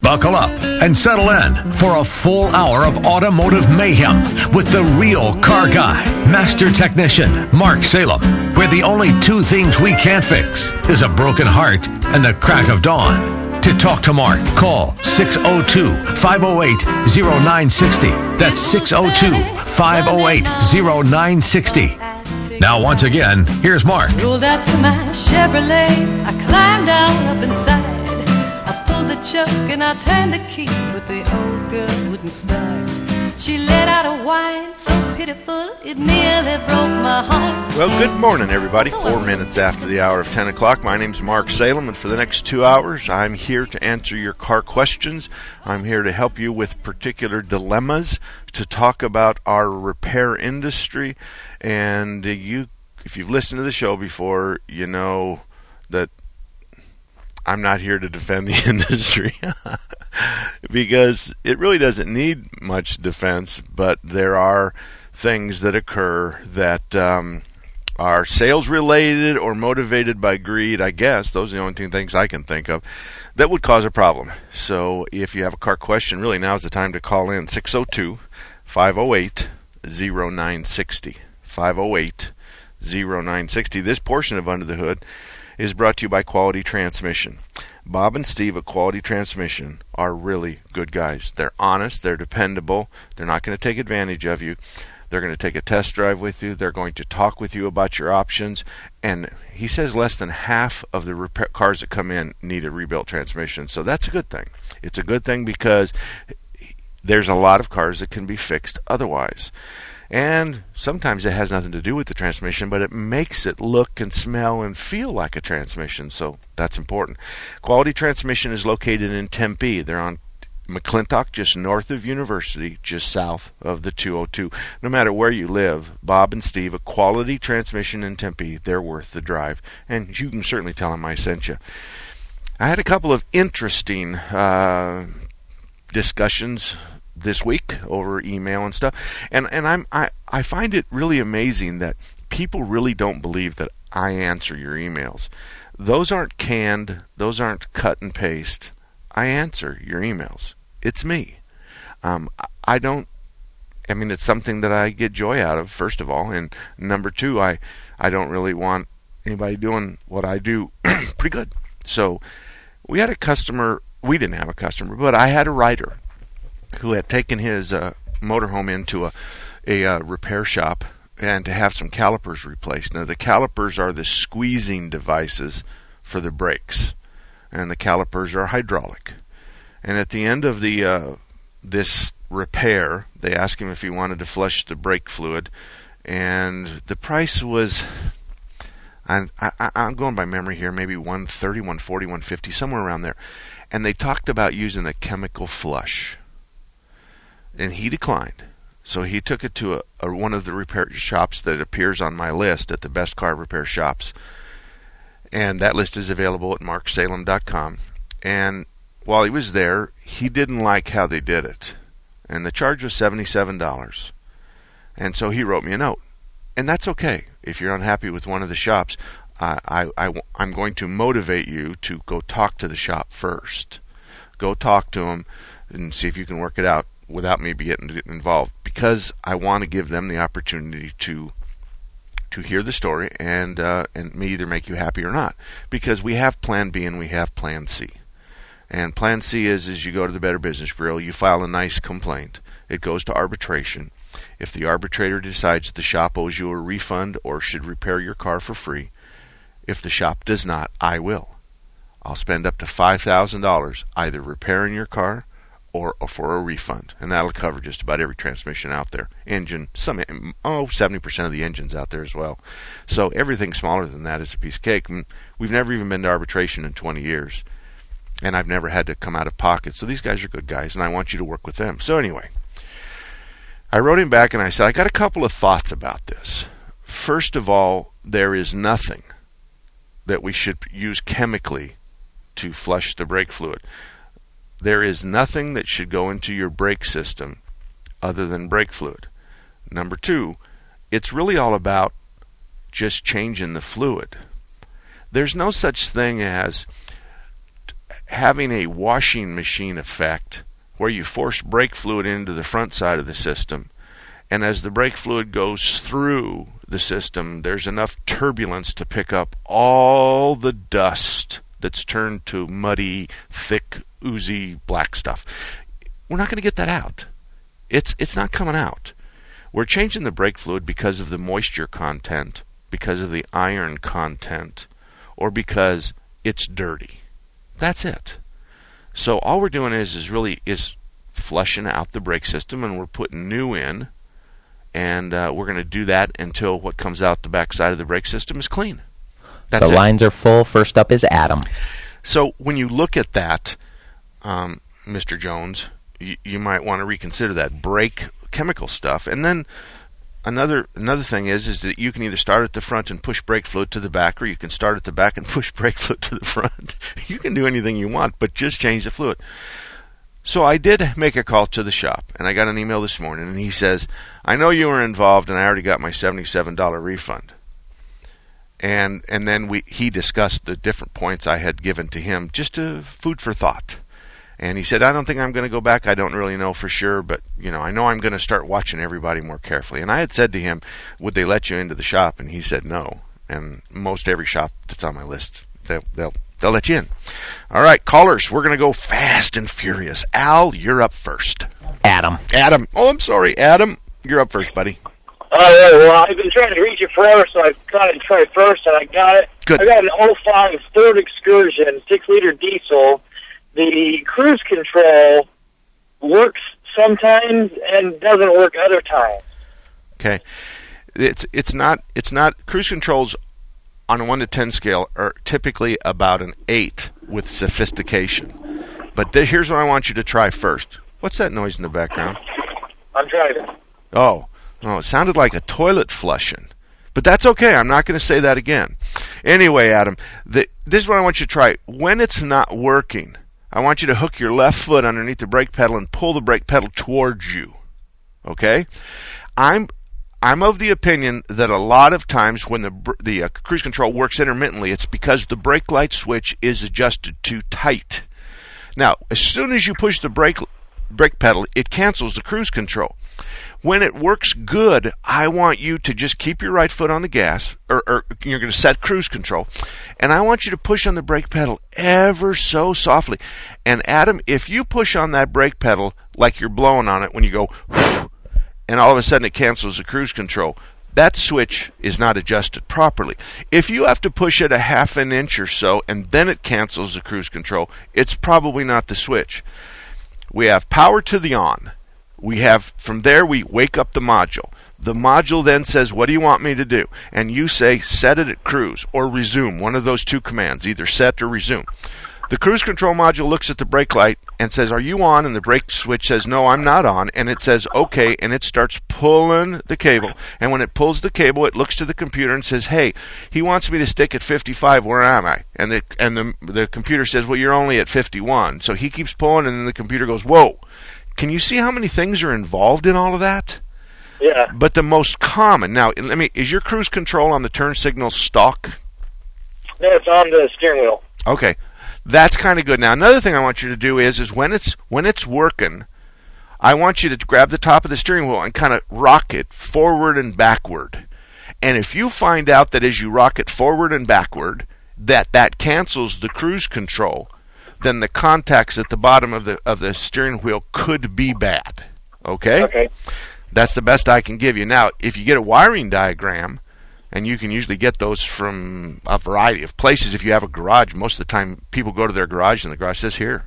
Buckle up and settle in for a full hour of automotive mayhem with the real car guy, master technician, Mark Salem, where the only two things we can't fix is a broken heart and the crack of dawn. To talk to Mark, call 602-508-0960. That's 602-508-0960. Now, once again, here's Mark. Rolled out to my Chevrolet. I climbed down up inside. I pulled the choke and I turned the key, but the old girl wouldn't start. She let out a whine so pitiful it nearly broke my heart. Well, good morning, everybody. 4 minutes after the hour of 10 o'clock. My name's Mark Salem, and for the next 2 hours, I'm here to answer your car questions. I'm here to help you with particular dilemmas, to talk about our repair industry. And if you've listened to the show before, you know that I'm not here to defend the industry because it really doesn't need much defense, but there are things that occur that are sales related or motivated by greed, I guess. Those are the only things I can think of that would cause a problem. So if you have a car question, really now's the time to call in 602-508-0960. 508-0960. This portion of Under the Hood is brought to you by Quality Transmission. Bob and Steve at Quality Transmission are really good guys. They're honest, they're dependable, they're not going to take advantage of you. They're going to take a test drive with you, they're going to talk with you about your options, and he says less than half of the cars that come in need a rebuilt transmission, so that's a good thing. It's a good thing because there's a lot of cars that can be fixed otherwise. And sometimes it has nothing to do with the transmission, but it makes it look and smell and feel like a transmission, so that's important. Quality Transmission is located in Tempe. They're on McClintock, just north of University, just south of the 202. No matter where you live, Bob and Steve at Quality Transmission in Tempe, they're worth the drive. And you can certainly tell them I sent you. I had a couple of interesting discussions this week over email and stuff, and I find it really amazing that people really don't believe that I answer your emails. Those aren't canned, those aren't cut and paste. I answer your emails. It's me. It's something that I get joy out of, first of all, and number two, I don't really want anybody doing what I do pretty good. So we had a customer, we didn't have a customer, but I had a writer who had taken his motorhome into a repair shop and to have some calipers replaced. Now, the calipers are the squeezing devices for the brakes, and the calipers are hydraulic. And at the end of this repair, they asked him if he wanted to flush the brake fluid, and the price was, I'm going by memory here, maybe $130, $140, $150, somewhere around there. And they talked about using a chemical flush. And he declined. So he took it to one of the repair shops that appears on my list at the Best Car Repair Shops. And that list is available at marksalem.com. And while he was there, he didn't like how they did it. And the charge was $77. And so he wrote me a note. And that's okay. If you're unhappy with one of the shops, I'm going to motivate you to go talk to the shop first. Go talk to them and see if you can work it out without me getting involved, because I want to give them the opportunity to hear the story and me either make you happy or not, because we have Plan B and we have Plan C. And Plan C is you go to the Better Business Bureau, you file a nice complaint, it goes to arbitration. If the arbitrator decides the shop owes you a refund or should repair your car for free, if the shop does not, I will. I'll spend up to $5,000 either repairing your car or for a refund, and that'll cover just about every transmission out there. Engine, 70% of the engines out there as well. So everything smaller than that is a piece of cake. We've never even been to arbitration in 20 years, and I've never had to come out of pocket. So these guys are good guys, and I want you to work with them. So anyway, I wrote him back and I said, I got a couple of thoughts about this. First of all, there is nothing that we should use chemically to flush the brake fluid. There is nothing that should go into your brake system other than brake fluid. Number two, it's really all about just changing the fluid. There's no such thing as having a washing machine effect where you force brake fluid into the front side of the system, and as the brake fluid goes through the system, there's enough turbulence to pick up all the dust that's turned to muddy, thick, oozy black stuff. We're not going to get that out. It's not coming out. We're changing the brake fluid because of the moisture content, because of the iron content, or because it's dirty. That's it. So all we're doing is really flushing out the brake system, and we're putting new in, and we're going to do that until what comes out the back side of the brake system is clean. That's the lines are full. First up is Adam. So when you look at that, Mr. Jones, you might want to reconsider that brake chemical stuff. And then another thing is that you can either start at the front and push brake fluid to the back, or you can start at the back and push brake fluid to the front. You can do anything you want, but just change the fluid. So I did make a call to the shop, and I got an email this morning, and he says, I know you were involved, and I already got my $77 refund. And then he discussed the different points I had given to him, just to food for thought. And he said, I don't think I'm going to go back. I don't really know for sure, but I know I'm going to start watching everybody more carefully. And I had said to him, would they let you into the shop? And he said no. And most every shop that's on my list, they'll let you in. All right, callers, we're going to go fast and furious. Al, you're up first. Adam. Oh, I'm sorry, Adam. You're up first, buddy. All right, well, I've been trying to reach it forever, so I've got to try first, and I got it. Good. I got an 05 Ford Excursion, 6-liter diesel. The cruise control works sometimes and doesn't work other times. Okay. It's not cruise controls on a 1 to 10 scale are typically about an 8 with sophistication. But here's what I want you to try first. What's that noise in the background? I'm driving. Oh, it sounded like a toilet flushing. But that's okay. I'm not going to say that again. Anyway, Adam, this is what I want you to try. When it's not working, I want you to hook your left foot underneath the brake pedal and pull the brake pedal towards you. Okay? I'm of the opinion that a lot of times when the cruise control works intermittently, it's because the brake light switch is adjusted too tight. Now, as soon as you push the brake pedal, it cancels the cruise control. When it works good, I want you to just keep your right foot on the gas, or you're going to set cruise control, and I want you to push on the brake pedal ever so softly. And Adam, if you push on that brake pedal like you're blowing on it when you go, and all of a sudden it cancels the cruise control, that switch is not adjusted properly. If you have to push it a half an inch or so and then it cancels the cruise control, it's probably not the switch. We have power to the on. From there we wake up the module. The module then says, what do you want me to do? And you say, set it at cruise or resume, one of those two commands, either set or resume. The cruise control module looks at the brake light and says, are you on? And the brake switch says, no, I'm not on. And it says, okay, and it starts pulling the cable. And when it pulls the cable, it looks to the computer and says, hey, he wants me to stick at 55, where am I? And the computer says, well, you're only at 51. So he keeps pulling, and then the computer goes, whoa. Can you see how many things are involved in all of that? Yeah. But the most common, now, is your cruise control on the turn signal stock? No, it's on the steering wheel. Okay. That's kind of good. Now, another thing I want you to do is when it's working, I want you to grab the top of the steering wheel and kind of rock it forward and backward. And if you find out that as you rock it forward and backward, that cancels the cruise control, then the contacts at the bottom of the steering wheel could be bad. Okay? Okay. That's the best I can give you. Now, if you get a wiring diagram, and you can usually get those from a variety of places. If you have a garage, most of the time people go to their garage and the garage says here.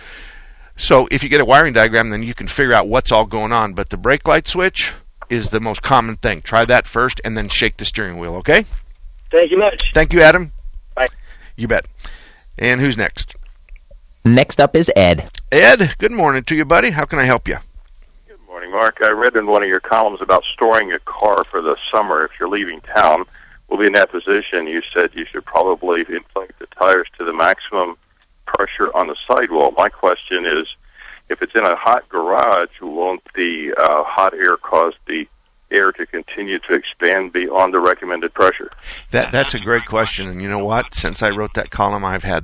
So if you get a wiring diagram, then you can figure out what's all going on. But the brake light switch is the most common thing. Try that first and then shake the steering wheel, okay? Thank you much. Thank you, Adam. Bye. You bet. And who's next? Next up is Ed. Ed, good morning to you, buddy. How can I help you? Morning, Mark. I read in one of your columns about storing a car for the summer if you're leaving town. We'll be in that position. You said you should probably inflate the tires to the maximum pressure on the sidewall. My question is, if it's in a hot garage, won't the hot air cause the air to continue to expand beyond the recommended pressure? That's a great question. And you know what? Since I wrote that column, I've had that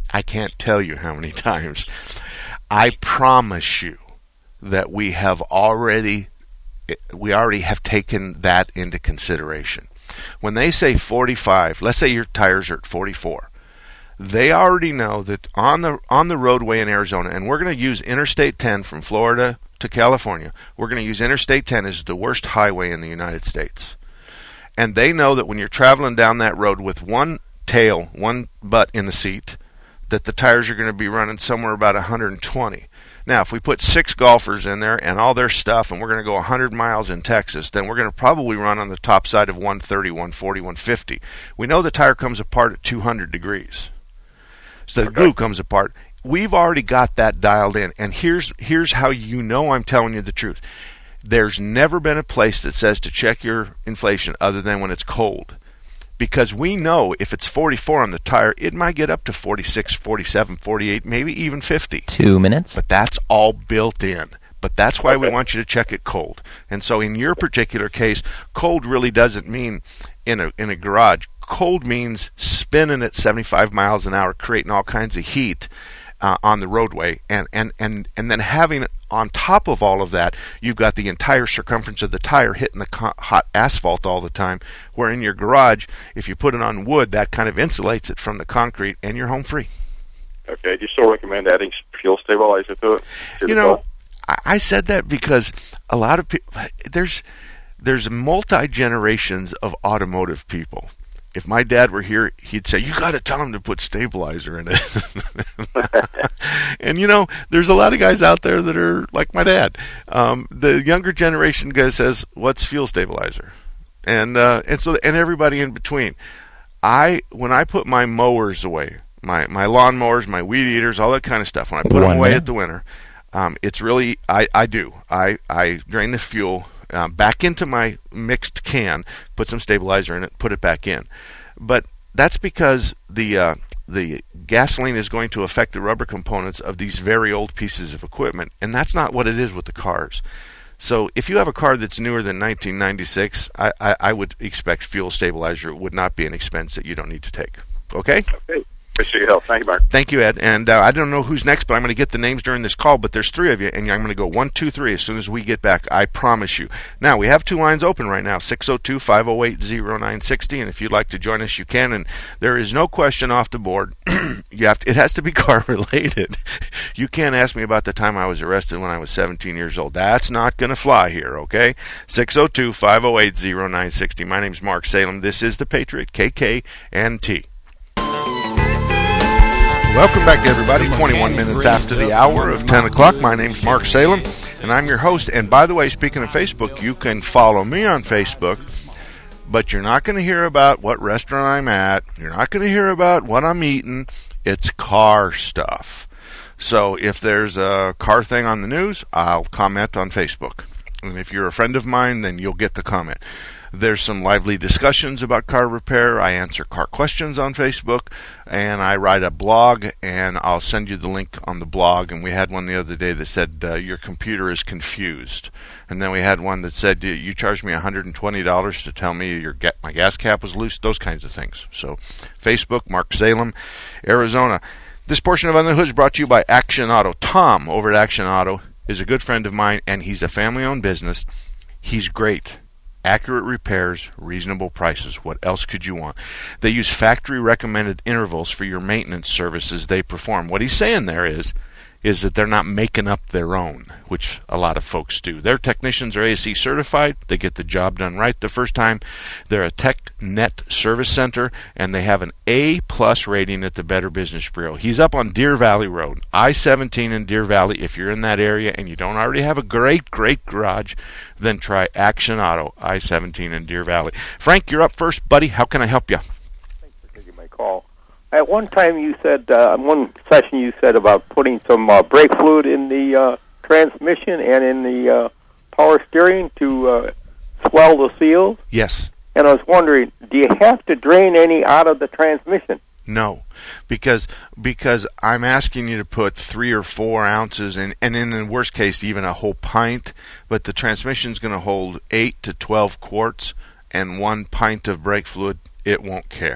I can't tell you how many times. I promise you that we already have taken that into consideration. When they say 45, let's say your tires are at 44. They already know that on the roadway in Arizona, and we're going to use Interstate 10 from Florida to California. We're going to use Interstate 10 as the worst highway in the United States. And they know that when you're traveling down that road with one tail, one butt in the seat, that the tires are going to be running somewhere about 120. Now, if we put 6 golfers in there and all their stuff, and we're going to go 100 miles in Texas, then we're going to probably run on the top side of 130, 140, 150. We know the tire comes apart at 200 degrees. So the glue comes apart. We've already got that dialed in. And here's how you know I'm telling you the truth. There's never been a place that says to check your inflation other than when it's cold. Because we know if it's 44 on the tire, it might get up to 46, 47, 48, maybe even 50. 2 minutes. But that's all built in. But that's why we want you to check it cold. And so in your particular case, cold really doesn't mean in a garage. Cold means spinning at 75 miles an hour, creating all kinds of heat on the roadway. And then having on top of all of that, you've got the entire circumference of the tire hitting the hot asphalt all the time, where in your garage, if you put it on wood, that kind of insulates it from the concrete, and you're home free. Okay. Do you still recommend adding fuel stabilizer to it? I said that because a lot of people, there's multi-generations of automotive people. If my dad were here, he'd say, you got to tell him to put stabilizer in it. And, there's a lot of guys out there that are like my dad. The younger generation guy says, what's fuel stabilizer? And everybody in between. When I put my mowers away, my lawn mowers, my weed eaters, all that kind of stuff, when I put them away at the winter, it's really, I drain the fuel back into my mixed can, put some stabilizer in it, put it back in. But that's because the gasoline is going to affect the rubber components of these very old pieces of equipment, and that's not what it is with the cars. So if you have a car that's newer than 1996, I would expect fuel stabilizer would not be an expense that you don't need to take. Okay? Okay. Appreciate your help. Thank you, Mark. Thank you, Ed. And I don't know who's next, but I'm going to get the names during this call. But there's 3 of you, and I'm going to go 1, 2, 3 as soon as we get back. I promise you. Now, we have 2 lines open right now, 602-508-0960. And if you'd like to join us, you can. And there is no question off the board. It has to be car-related. You can't ask me about the time I was arrested when I was 17 years old. That's not going to fly here, okay? 602-508-0960. My name's Mark Salem. This is The Patriot, KKNT. Welcome back, everybody. 21 minutes after the hour of 10 o'clock. My name's Mark Salem, and I'm your host. And by the way, speaking of Facebook, you can follow me on Facebook, but you're not going to hear about what restaurant I'm at. You're not going to hear about what I'm eating. It's car stuff. So if there's a car thing on the news, I'll comment on Facebook. And if you're a friend of mine, then you'll get the comment. There's some lively discussions about car repair. I answer car questions on Facebook, and I write a blog, and I'll send you the link on the blog. And we had one the other day that said, your computer is confused. And then we had one that said, you charged me $120 to tell me my gas cap was loose, those kinds of things. So Facebook, Mark Salem, Arizona. This portion of Under the Hood is brought to you by Action Auto. Tom over at Action Auto is a good friend of mine, and he's a family-owned business. He's great. Accurate repairs, reasonable prices. What else could you want? They use factory-recommended intervals for your maintenance services they perform. What he's saying there is that they're not making up their own, which a lot of folks do. Their technicians are ASE certified. They get the job done right the first time. They're a TechNet service center, and they have an A+ rating at the Better Business Bureau. He's up on Deer Valley Road, I-17 in Deer Valley. If you're in that area and you don't already have a great garage, then try Action Auto, I-17 in Deer Valley. Frank, you're up first, buddy. How can I help you? Thanks for taking my call. At one time you said, in one session you said about putting some brake fluid in the transmission and in the power steering to swell the seals. Yes. And I was wondering, do you have to drain any out of the transmission? No, because I'm asking you to put 3 or 4 ounces, and in the worst case, even a whole pint, but the transmission's going to hold 8 to 12 quarts, and 1 pint of brake fluid, it won't care.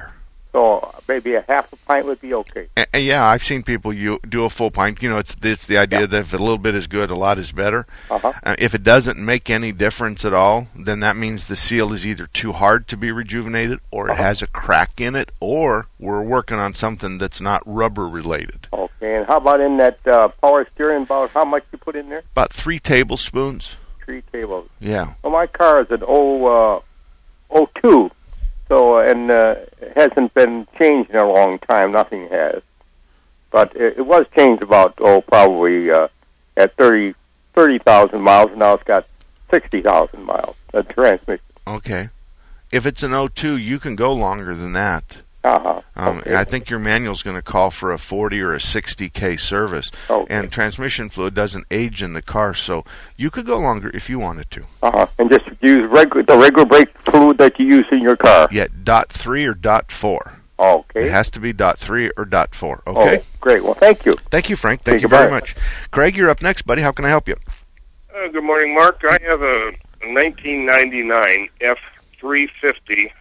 So maybe a half a pint would be okay. Yeah, I've seen people do a full pint. It's the idea that if a little bit is good, a lot is better. If it doesn't make any difference at all, then that means the seal is either too hard to be rejuvenated, or it has a crack in it, or we're working on something that's not rubber related. Okay, and how about in that power steering, about how much you put in there? About 3 tablespoons. 3 tablespoons. Yeah. Well, my car is an 02. So, and it hasn't been changed in a long time. Nothing has. But it was changed about, probably at 30,000 miles, and now it's got 60,000 miles, the transmission. Okay. If it's an 02, you can go longer than that. Okay. I think your manual's going to call for a 40 or a 60K service. Okay. And transmission fluid doesn't age in the car, so you could go longer if you wanted to. And just use the regular brake fluid that you use in your car. Yeah, .3 or .4. Okay. It has to be .3 or .4. Okay. Oh, great. Well, thank you. Thank you, Frank. Thank you very much. Craig, you're up next, buddy. How can I help you? Good morning, Mark. I have a 1999 F350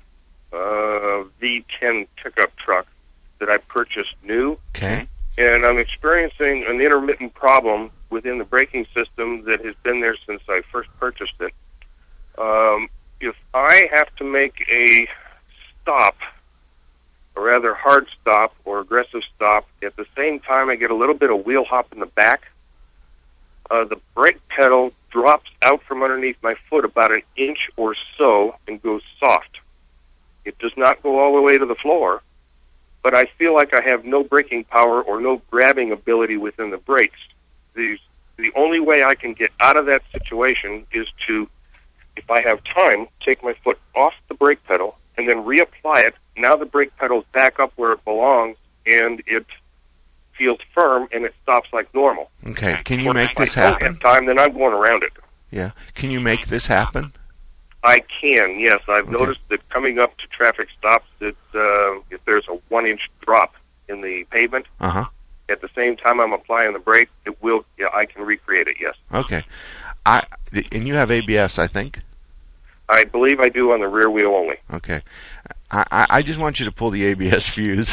V10 pickup truck that I purchased new. Okay. And I'm experiencing an intermittent problem within the braking system that has been there since I first purchased it. If I have to make a stop, a rather hard stop or aggressive stop, at the same time I get a little bit of wheel hop in the back, the brake pedal drops out from underneath my foot about an inch or so and goes soft. It does not go all the way to the floor, but I feel like I have no braking power or no grabbing ability within the brakes. The only way I can get out of that situation is to, if I have time, take my foot off the brake pedal and then reapply it. Now the brake pedal's back up where it belongs, and it feels firm, and it stops like normal. Okay. Can you make this If I don't happen? have time, then I'm going around it. Yeah. Can you make this happen? I can, yes. I've noticed that coming up to traffic stops, that if there's a 1-inch drop in the pavement, at the same time I'm applying the brake, it will. Yeah, I can recreate it. Yes. Okay. And you have ABS, I think. I believe I do on the rear wheel only. Okay. I just want you to pull the ABS fuse.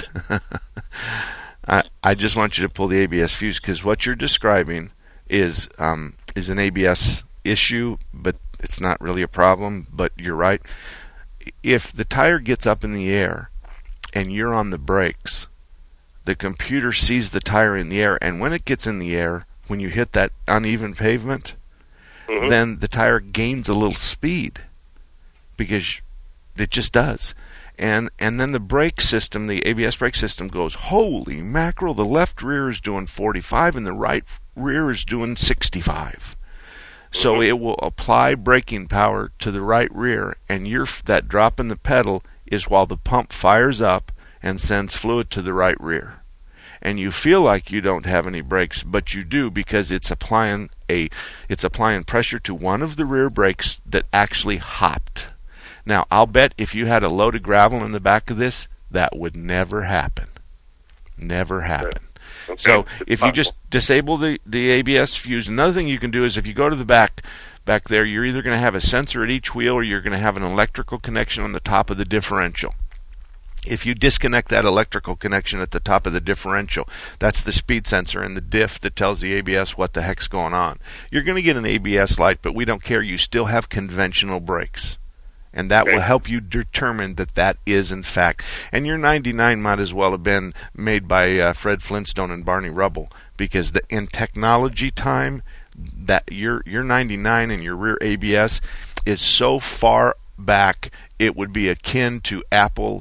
I just want you to pull the ABS fuse, because what you're describing is an ABS issue, but it's not really a problem. But you're right. If the tire gets up in the air and you're on the brakes, the computer sees the tire in the air, and when it gets in the air, when you hit that uneven pavement, then the tire gains a little speed, because it just does. And then the brake system, the ABS brake system, goes, holy mackerel, the left rear is doing 45 and the right rear is doing 65. So it will apply braking power to the right rear, and that drop in the pedal is while the pump fires up and sends fluid to the right rear. And you feel like you don't have any brakes, but you do, because it's applying pressure to one of the rear brakes that actually hopped. Now, I'll bet if you had a load of gravel in the back of this, that would never happen. Never happen. Okay. So if you just disable the ABS fuse, another thing you can do is if you go to the back there, you're either going to have a sensor at each wheel, or you're going to have an electrical connection on the top of the differential. If you disconnect that electrical connection at the top of the differential, that's the speed sensor and the diff that tells the ABS what the heck's going on. You're going to get an ABS light, but we don't care. You still have conventional brakes. And that will help you determine that is in fact. And your 99 might as well have been made by Fred Flintstone and Barney Rubble, because in technology time, that your 99 and your rear ABS is so far back, it would be akin to Apple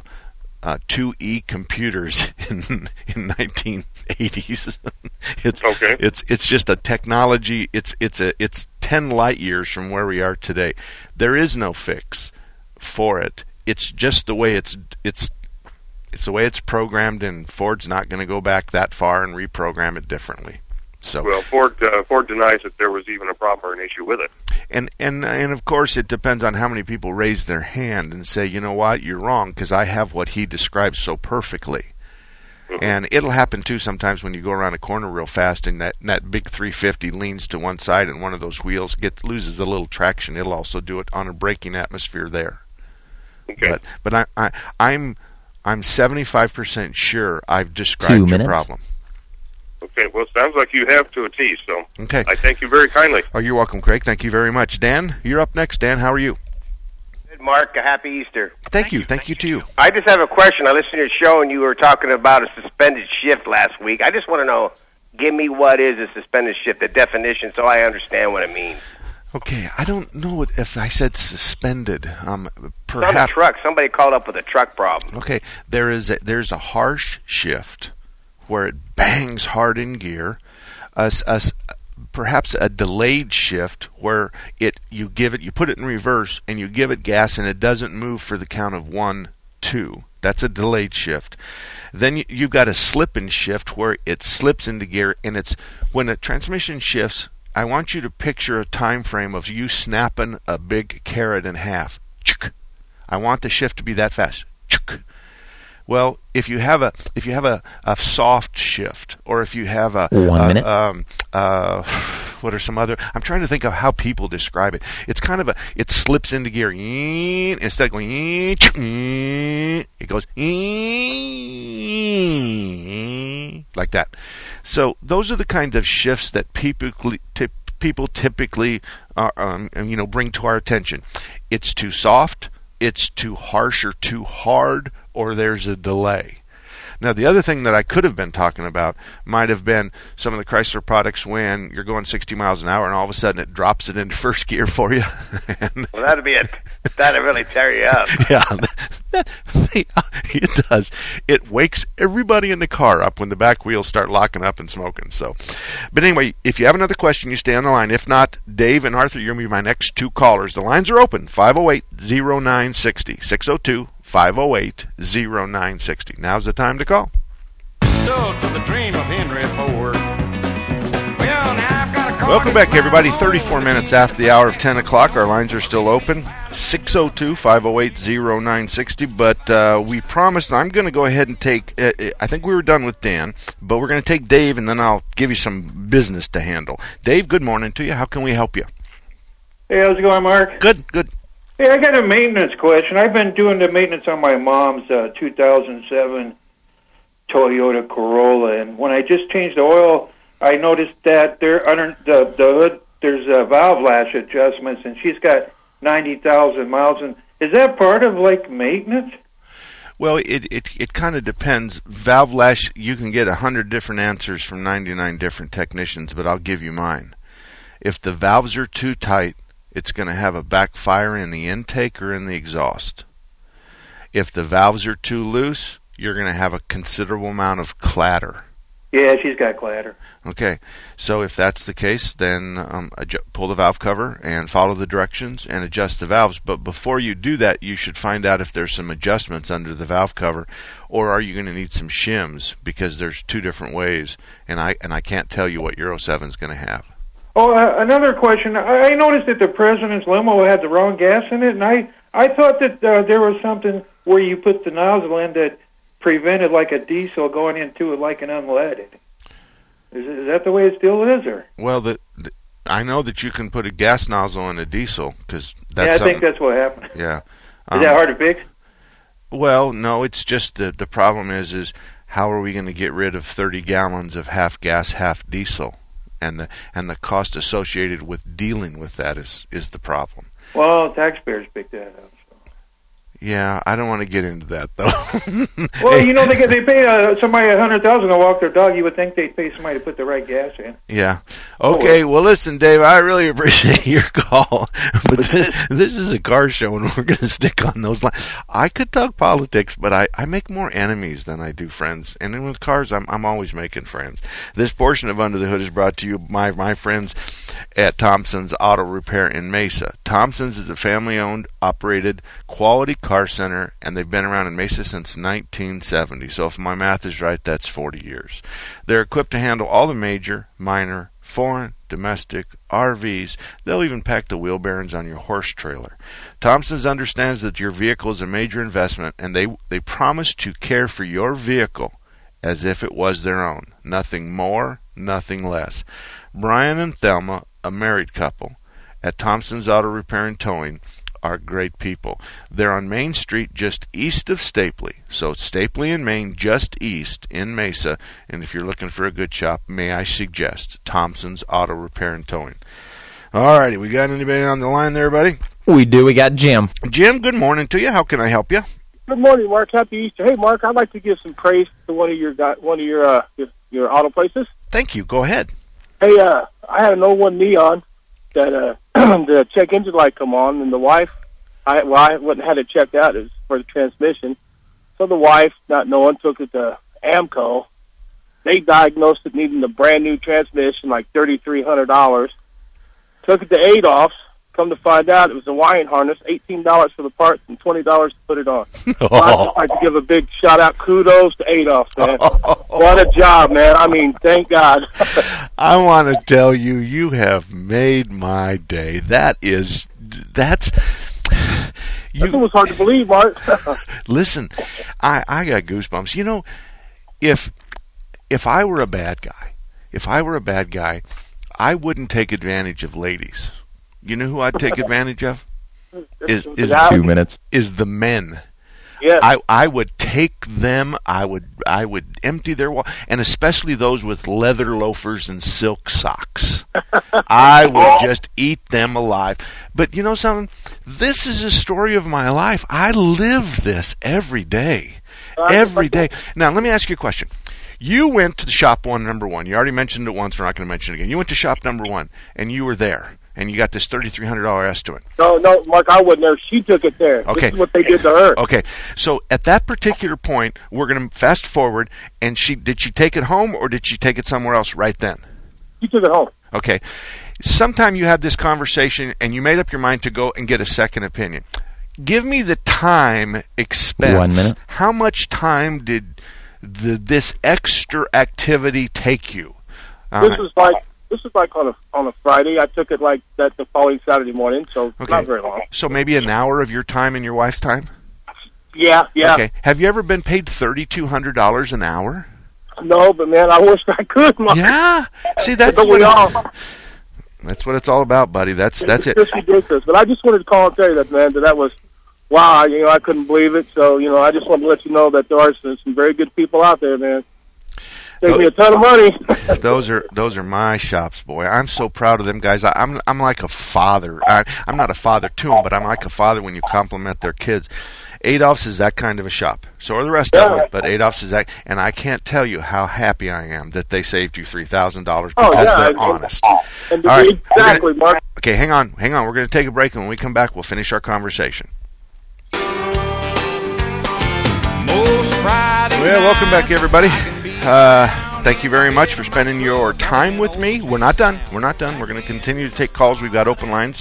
2E computers in 1980s. It's just a technology. It's 10 light years from where we are today. There is no fix for it. It's just the way it's the way it's programmed, and Ford's not going to go back that far and reprogram it differently. So, well, Ford denies that there was even a problem or an issue with it. And of course, it depends on how many people raise their hand and say, you know what, you're wrong, because I have what he describes so perfectly. And it'll happen too sometimes when you go around a corner real fast and that big 350 leans to one side and one of those wheels loses a little traction. It'll also do it on a braking atmosphere there. Okay. But I'm I'm 75% sure I've 2 described your minutes. problem. Okay, well, it sounds like you have to a T, so Okay. I thank you very kindly. Oh, you're welcome, Craig. Thank you very much. Dan, you're up next. Dan, how are you? Good, Mark. A happy Easter. Thank you. Thank you to you. I just have a question. I listened to your show, and you were talking about a suspended shift last week. I just want to know, give me what is a suspended shift, the definition, so I understand what it means. Okay, I don't know if I said suspended. It's on Perhaps. the truck. Somebody called up with a truck problem. Okay, there's a harsh shift where it bangs hard in gear. Perhaps a delayed shift where you put it in reverse and you give it gas and it doesn't move for the count of 1, 2. That's a delayed shift. Then you've got a slip and shift where it slips into gear, and it's when a transmission shifts. I want you to picture a time frame of you snapping a big carrot in half. I want the shift to be that fast. Well, if you have a soft shift, or if you have a 1 minute. What are some other? I'm trying to think of how people describe it. It's kind of it slips into gear. Instead of going, it goes like that. So those are the kinds of shifts that people typically bring to our attention. It's too soft, it's too harsh or too hard, or there's a delay. Now, the other thing that I could have been talking about might have been some of the Chrysler products when you're going 60 miles an hour and all of a sudden it drops it into first gear for you. Well, that'd be it. That'd really tear you up. Yeah, it does. It wakes everybody in the car up when the back wheels start locking up and smoking. So, but anyway, if you have another question, you stay on the line. If not, Dave and Arthur, you're going to be my next two callers. The lines are open, 508-0960, 602-508-0960. Now's the time to call. So to the dream of Henry Ford. Well, now I've got a car. Welcome back, everybody. 34 minutes after the hour of 10 o'clock. Our lines are still open. 602-508-0960. But we promised I'm going to go ahead and take, I think we were done with Dan, but we're going to take Dave, and then I'll give you some business to handle. Dave, good morning to you. How can we help you? Hey, how's it going, Mark? Good. Hey, I got a maintenance question. I've been doing the maintenance on my mom's 2007 Toyota Corolla, and when I just changed the oil, I noticed that there under the hood there's valve lash adjustments, and she's got 90,000 miles. And is that part of like maintenance? Well, it kind of depends. Valve lash, you can get 100 different answers from 99 different technicians, but I'll give you mine. If the valves are too tight, it's going to have a backfire in the intake or in the exhaust. If the valves are too loose, you're going to have a considerable amount of clatter. Yeah, she's got clatter. Okay, so if that's the case, then pull the valve cover and follow the directions and adjust the valves. But before you do that, you should find out if there's some adjustments under the valve cover, or are you going to need some shims, because there's two different ways, and I can't tell you what Euro 7 is going to have. Oh, another question. I noticed that the president's limo had the wrong gas in it, and I thought that there was something where you put the nozzle in that prevented like a diesel going into it like an unleaded. Is that the way it still is, or? Well, I know that you can put a gas nozzle in a diesel, because that's I think that's what happened. Yeah. Is that hard to fix? Well, no. It's just the problem is how are we going to get rid of 30 gallons of half gas, half diesel? And the cost associated with dealing with that is the problem. Well, taxpayers pick that up. Yeah, I don't want to get into that though. Well, you know, they pay somebody $100,000 to walk their dog. You would think they'd pay somebody to put the right gas in. Yeah. Okay. Well, listen, Dave, I really appreciate your call, but this is a car show, and we're going to stick on those lines. I could talk politics, but I make more enemies than I do friends, and then with cars, I'm always making friends. This portion of Under the Hood is brought to you by my friends at Thompson's Auto Repair in Mesa. Thompson's is a family-owned, operated, quality car center, and they've been around in Mesa since 1970. So if my math is right, that's 40 years. They're equipped to handle all the major, minor, foreign, domestic, RVs. They'll even pack the wheel bearings on your horse trailer. Thompson's understands that your vehicle is a major investment, and they promise to care for your vehicle as if it was their own. Nothing more, nothing less. Brian and Thelma, a married couple, at Thompson's Auto Repair and Towing, are great people. They're on Main Street just east of Stapley. So Stapley and Main just east in Mesa. And if you're looking for a good shop, may I suggest Thompson's Auto Repair and Towing. All righty, we got anybody on the line there, buddy? We do. We got Jim. Jim, good morning to you. How can I help you? Good morning, Mark. Happy Easter. Hey, Mark, I'd like to give some praise to one of your auto places. Thank you. Go ahead. Hey, I had an 01 Neon that the check engine light come on, and the wife, I wouldn't had it checked out. It was for the transmission. So the wife, not knowing, took it to AMCO. They diagnosed it needing a brand new transmission, like $3,300. Took it to Adolph's. Come to find out, it was a wiring harness, $18 for the parts and $20 to put it on. So I'd just like to give a big shout-out, kudos to Adolph's, man. What a job, man. I mean, thank God. I want to tell you, you have made my day. That's... That was hard to believe, Mark. Listen, I got goosebumps. You know, if I were a bad guy, I wouldn't take advantage of ladies. You know who I'd take advantage of? Is 2 minutes. Is the men. Yes. I would take them. I would empty their wallet, and especially those with leather loafers and silk socks. I would just eat them alive. But you know something? This is a story of my life. I live this every day. Every day. Now, let me ask you a question. You went to shop number one. You already mentioned it once. We're not going to mention it again. You went to shop number one, and you were there. And you got this $3,300 estimate. No, Mark, I wasn't there. She took it there. Okay. This is what they did to her. Okay. So at that particular point, we're going to fast forward, and did she take it home, or did she take it somewhere else right then? She took it home. Okay. Sometime you had this conversation, and you made up your mind to go and get a second opinion. Give me the time expense. 1 minute. How much time did this extra activity take you? This is like on a Friday. I took it like that the following Saturday morning, so not very long. So maybe an hour of your time and your wife's time? Yeah. Okay. Have you ever been paid $3,200 an hour? No, but man, I wish I could, Mark. Yeah. See, that's what it's all about, buddy. That's it. It's ridiculous. But I just wanted to call and tell you that was wow. You know, I couldn't believe it. So I just wanted to let you know that there are some very good people out there, man. Saved me a ton of money. Those are my shops, boy. I'm so proud of them guys. I'm like a father. I'm not a father to them, but I'm like a father when you compliment their kids. Adolph's is that kind of a shop. So are the rest of them, but Adolph's is that. And I can't tell you how happy I am that they saved you $3,000 because they're honest. And all right, exactly, Mark. Okay, hang on. We're going to take a break, and when we come back, we'll finish our conversation. Well, welcome back, everybody. Thank you very much for spending your time with me. We're not done. We're going to continue to take calls. We've got open line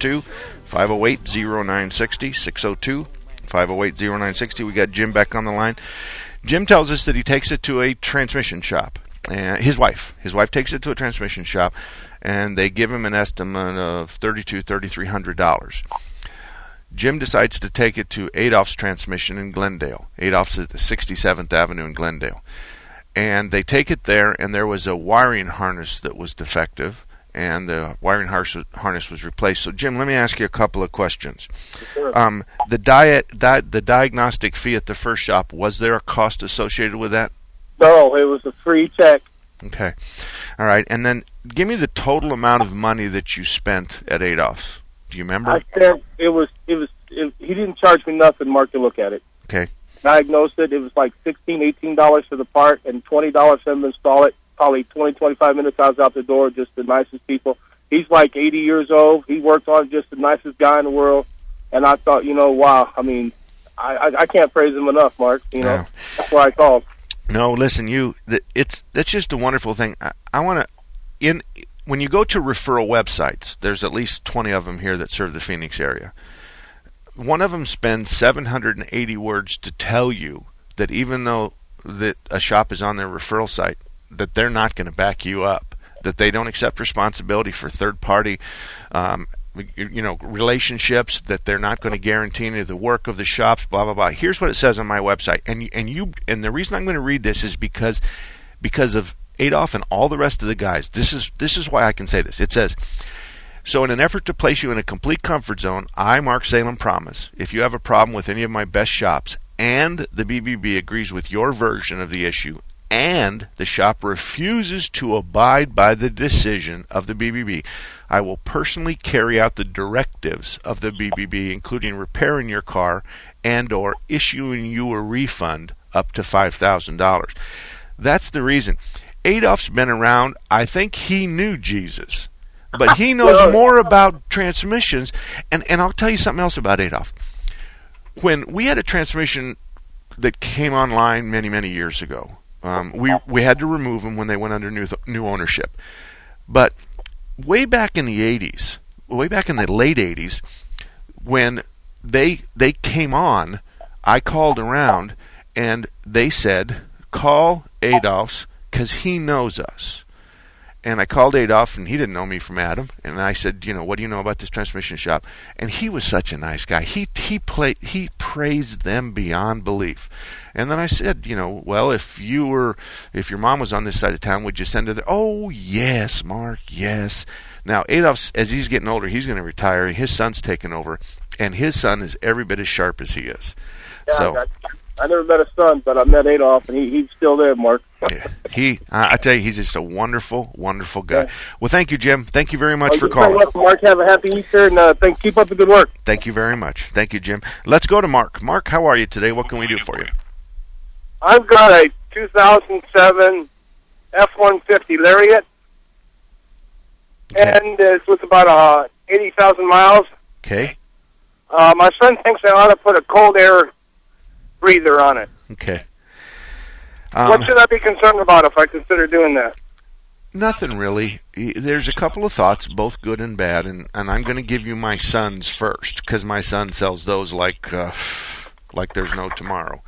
602-508-0960. 602-508-0960. We got Jim back on the line. Jim tells us that he takes it to a transmission shop. His wife takes it to a transmission shop, and they give him an estimate of $3,300. Jim decides to take it to Adolph's Transmission in Glendale. Adolph's is at 67th Avenue in Glendale. And they take it there, and there was a wiring harness that was defective, and the wiring harness was replaced. So, Jim, let me ask you a couple of questions. Sure. The diagnostic fee at the first shop, was there a cost associated with that? No, it was a free check. Okay. All right. And then give me the total amount of money that you spent at Adolph's. Do you remember? He didn't charge me nothing, Mark, to look at it. Okay. Diagnosed it. It was like $16, $18 for the part and $20 for him to install it. Probably 20, 25 minutes I was out the door, just the nicest people. He's like 80 years old. He worked on just the nicest guy in the world. And I thought, wow, I mean, I can't praise him enough, Mark. Yeah. That's why I called. No, listen, that's just a wonderful thing. I want to, when you go to referral websites, there's at least 20 of them here that serve the Phoenix area. One of them spends 780 words to tell you that even though that a shop is on their referral site, that they're not going to back you up, that they don't accept responsibility for third-party relationships, that they're not going to guarantee any of the work of the shops, blah, blah, blah. Here's what it says on my website. And the reason I'm going to read this is because of Adolph and all the rest of the guys. This is why I can say this. It says, So in an effort to place you in a complete comfort zone, I, Mark Salem, promise, if you have a problem with any of my best shops and the BBB agrees with your version of the issue and the shop refuses to abide by the decision of the BBB, I will personally carry out the directives of the BBB, including repairing your car and or issuing you a refund up to $5,000. That's the reason. Adolph's been around. I think he knew Jesus. But he knows more about transmissions. And I'll tell you something else about Adolph. When we had a transmission that came online many, many years ago, we had to remove them when they went under new ownership. But way back in the 80s, way back in the late 80s, when they came on, I called around, and they said, call Adolph's because he knows us. And I called Adolph, and he didn't know me from Adam. And I said, what do you know about this transmission shop? And he was such a nice guy. He praised them beyond belief. And then I said, well, if your mom was on this side of town, would you send her there? Oh, yes, Mark, yes. Now, Adolph, as he's getting older, he's going to retire. His son's taking over, and his son is every bit as sharp as he is. Yeah, So I never met a son, but I met Adolph, and he's still there, Mark. Yeah, I tell you, he's just a wonderful, wonderful guy. Yeah. Well, thank you, Jim. Thank you very much for calling. Mark, have a happy Easter, and keep up the good work. Thank you very much. Thank you, Jim. Let's go to Mark. Mark, how are you today? What can we do for you? I've got a 2007 F-150 Lariat, and it's with about 80,000 miles. Okay. My son thinks I ought to put a cold air breather on it. Okay. What should I be concerned about if I consider doing that? Nothing really. There's a couple of thoughts, both good and bad, and I'm going to give you my son's first, because my son sells those like there's no tomorrow.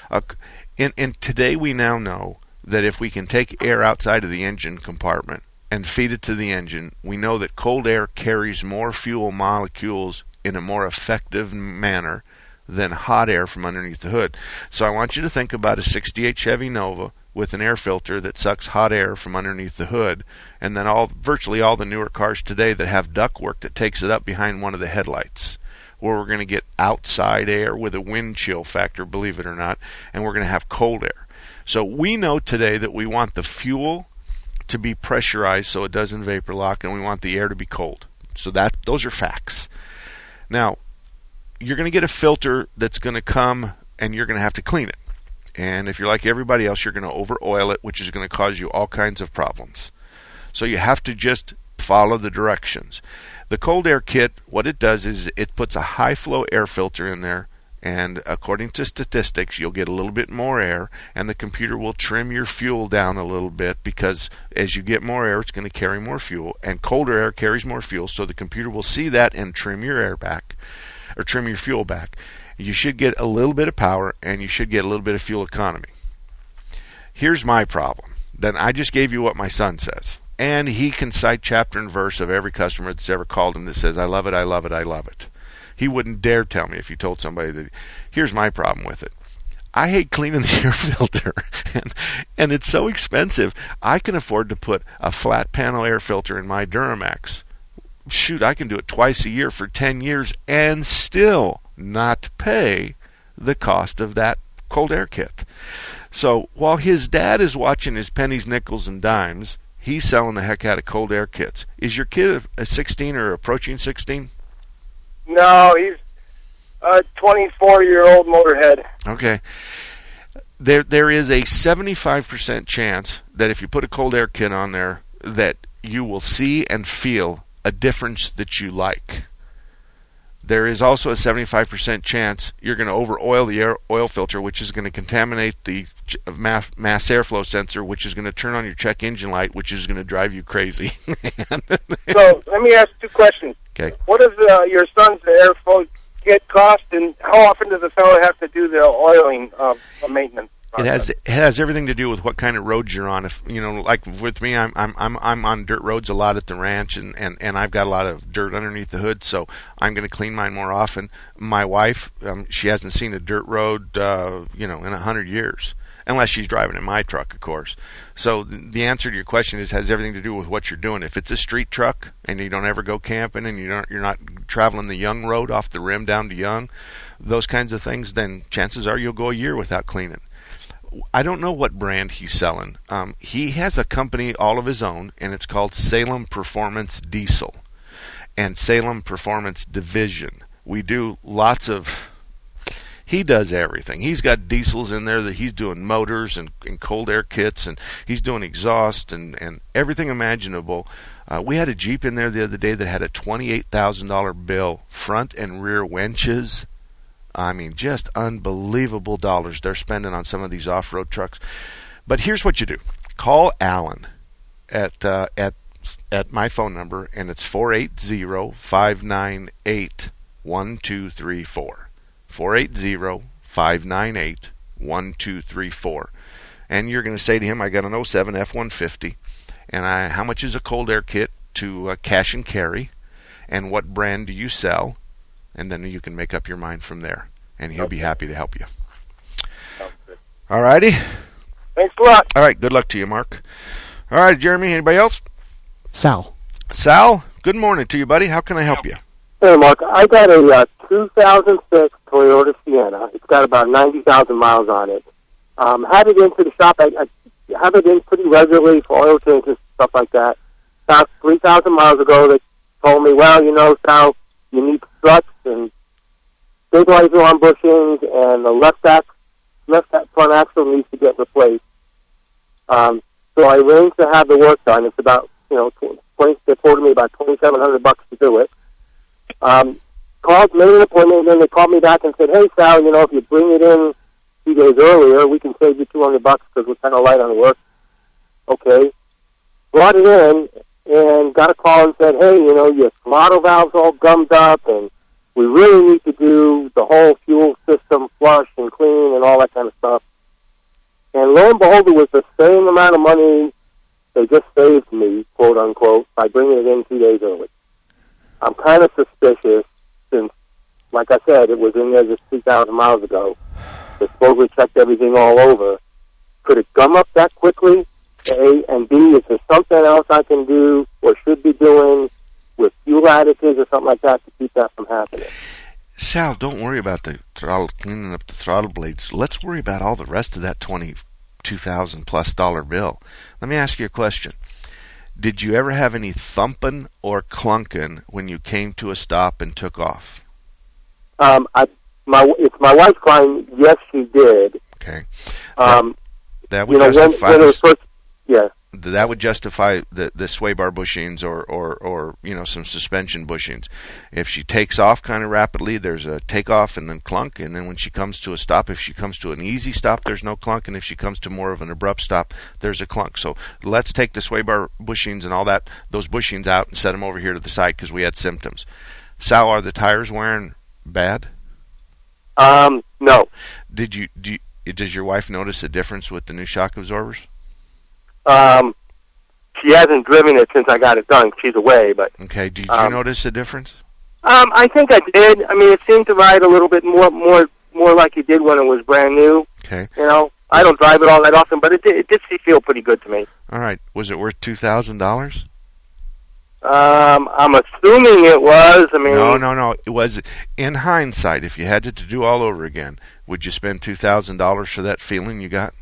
And today we now know that if we can take air outside of the engine compartment and feed it to the engine, we know that cold air carries more fuel molecules in a more effective manner than hot air from underneath the hood. So I want you to think about a 68 Chevy Nova with an air filter that sucks hot air from underneath the hood, and then virtually all the newer cars today that have ductwork that takes it up behind one of the headlights, where we're going to get outside air with a wind chill factor, believe it or not, and we're going to have cold air. So we know today that we want the fuel to be pressurized so it doesn't vapor lock, and we want the air to be cold. So those are facts. Now, you're going to get a filter that's going to come, and you're going to have to clean it. And if you're like everybody else, you're going to over-oil it, which is going to cause you all kinds of problems. So you have to just follow the directions. The cold air kit, what it does is it puts a high-flow air filter in there, and according to statistics, you'll get a little bit more air, and the computer will trim your fuel down a little bit, because as you get more air, it's going to carry more fuel, and colder air carries more fuel, so the computer will see that and trim your air back, or trim your fuel back. You should get a little bit of power, and you should get a little bit of fuel economy. Here's my problem. Then I just gave you what my son says. And he can cite chapter and verse of every customer that's ever called him that says, I love it, I love it, I love it. He wouldn't dare tell me if you told somebody that. Here's my problem with it. I hate cleaning the air filter, and it's so expensive. I can afford to put a flat panel air filter in my Duramax. Shoot, I can do it twice a year for 10 years and still not pay the cost of that cold air kit. So while his dad is watching his pennies, nickels, and dimes, he's selling the heck out of cold air kits. Is your kid a 16 or approaching 16? No, he's a 24-year-old motorhead. Okay. There is a 75% chance that if you put a cold air kit on there, that you will see and feel a difference that you like. There is also a 75% chance you're going to over-oil the oil filter, which is going to contaminate the mass airflow sensor, which is going to turn on your check engine light, which is going to drive you crazy. So let me ask two questions. Okay. What does your son's airflow kit cost, and how often does the fellow have to do the oiling of maintenance? It has everything to do with what kind of roads you're on. If like with me, I'm on dirt roads a lot at the ranch, and I've got a lot of dirt underneath the hood, so I'm going to clean mine more often. My wife, she hasn't seen a dirt road, in 100 years, unless she's driving in my truck, of course. So the answer to your question has everything to do with what you're doing. If it's a street truck and you don't ever go camping and you're not traveling the Young Road off the rim down to Young, those kinds of things, then chances are you'll go a year without cleaning. I don't know what brand he's selling. He has a company all of his own, and it's called Salem Performance Diesel and Salem Performance Division. We do lots of... He does everything. He's got diesels in there that he's doing motors and cold air kits, and he's doing exhaust and everything imaginable. We had a Jeep in there the other day that had a $28,000 bill, front and rear winches. I mean, just unbelievable dollars they're spending on some of these off-road trucks. But here's what you do. Call Alan at my phone number, and it's 480-598-1234. 480-598-1234. And you're going to say to him, I got an 07 F-150, and how much is a cold air kit to cash and carry, and what brand do you sell? And then you can make up your mind from there, and he'll be happy to help you. All righty? Thanks a lot. All right, good luck to you, Mark. All right, Jeremy, anybody else? Sal, good morning to you, buddy. How can I help you? Hey, Mark, I got a 2006 Toyota Sienna. It's got about 90,000 miles on it. Had it into the shop. I have it in pretty regularly for oil changes, stuff like that. About 3,000 miles ago, they told me, well, Sal, you need struts and stabilizer on bushings, and the left front axle needs to get replaced. So I arranged to have the work done. It's about, they quoted me about $2,700 to do it. Made an appointment, and then they called me back and said, hey, Sal, if you bring it in 2 days earlier, we can save you $200 because we're kind of light on work. Okay. Brought it in and got a call and said, hey, your throttle valve's all gummed up, and we really need to do the whole fuel system flush and clean and all that kind of stuff. And lo and behold, it was the same amount of money they just saved me, quote unquote, by bringing it in 2 days early. I'm kind of suspicious since, like I said, it was in there just 2,000 miles ago. They supposedly checked everything all over. Could it gum up that quickly? A, and B, is there something else I can do or should be doing with fuel additives or something like that to keep that from happening? Sal, don't worry about the throttle, cleaning up the throttle blades. Let's worry about all the rest of that $22,000+ bill. Let me ask you a question. Did you ever have any thumping or clunking when you came to a stop and took off? It's my wife's line. Yes, she did. Okay. That would justify. When it was first, yeah. That would justify the sway bar bushings or some suspension bushings. If she takes off kind of rapidly, there's a takeoff and then clunk, and then when she comes to a stop, if she comes to an easy stop, there's no clunk, and if she comes to more of an abrupt stop, there's a clunk. So let's take the sway bar bushings and all those bushings out and set them over here to the side because we had symptoms. Sal, are the tires wearing bad? No. Does your wife notice a difference with the new shock absorbers? She hasn't driven it since I got it done. She's away, but... Okay, did you notice a difference? I think I did. I mean, it seemed to ride a little bit more like it did when it was brand new. Okay. I don't drive it all that often, but it did feel pretty good to me. All right. Was it worth $2,000? I'm assuming it was. I mean... No. It was, in hindsight, if you had to do all over again, would you spend $2,000 for that feeling you got?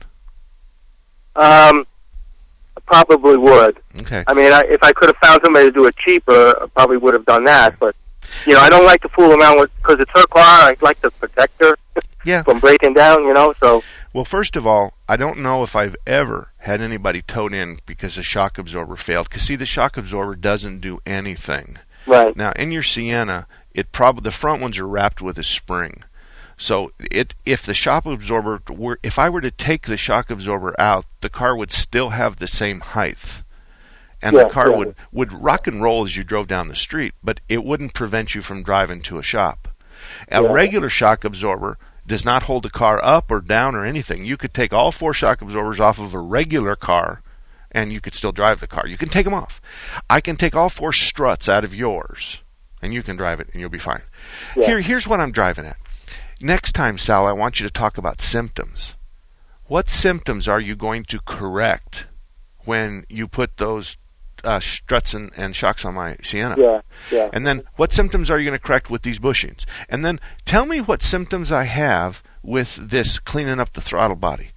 I probably would. Okay. I mean, if I could have found somebody to do it cheaper, I probably would have done that. But, I don't like to fool around with, because it's her car. I'd like to protect her from breaking down, so. Well, first of all, I don't know if I've ever had anybody towed in because a shock absorber failed. Because, see, the shock absorber doesn't do anything. Right. Now, in your Sienna, the front ones are wrapped with a spring. So if the shock absorber if I were to take the shock absorber out, the car would still have the same height. And the car would rock and roll as you drove down the street, but it wouldn't prevent you from driving to a shop. A regular shock absorber does not hold the car up or down or anything. You could take all 4 shock absorbers off of a regular car and you could still drive the car. You can take them off. I can take all 4 struts out of yours and you can drive it and you'll be fine. Here's what I'm driving at. Next time, Sal, I want you to talk about symptoms. what symptoms are you going to correct when you put those struts and shocks on my Sienna? Yeah. And then what symptoms are you going to correct with these bushings? And then tell me what symptoms I have with this cleaning up the throttle body.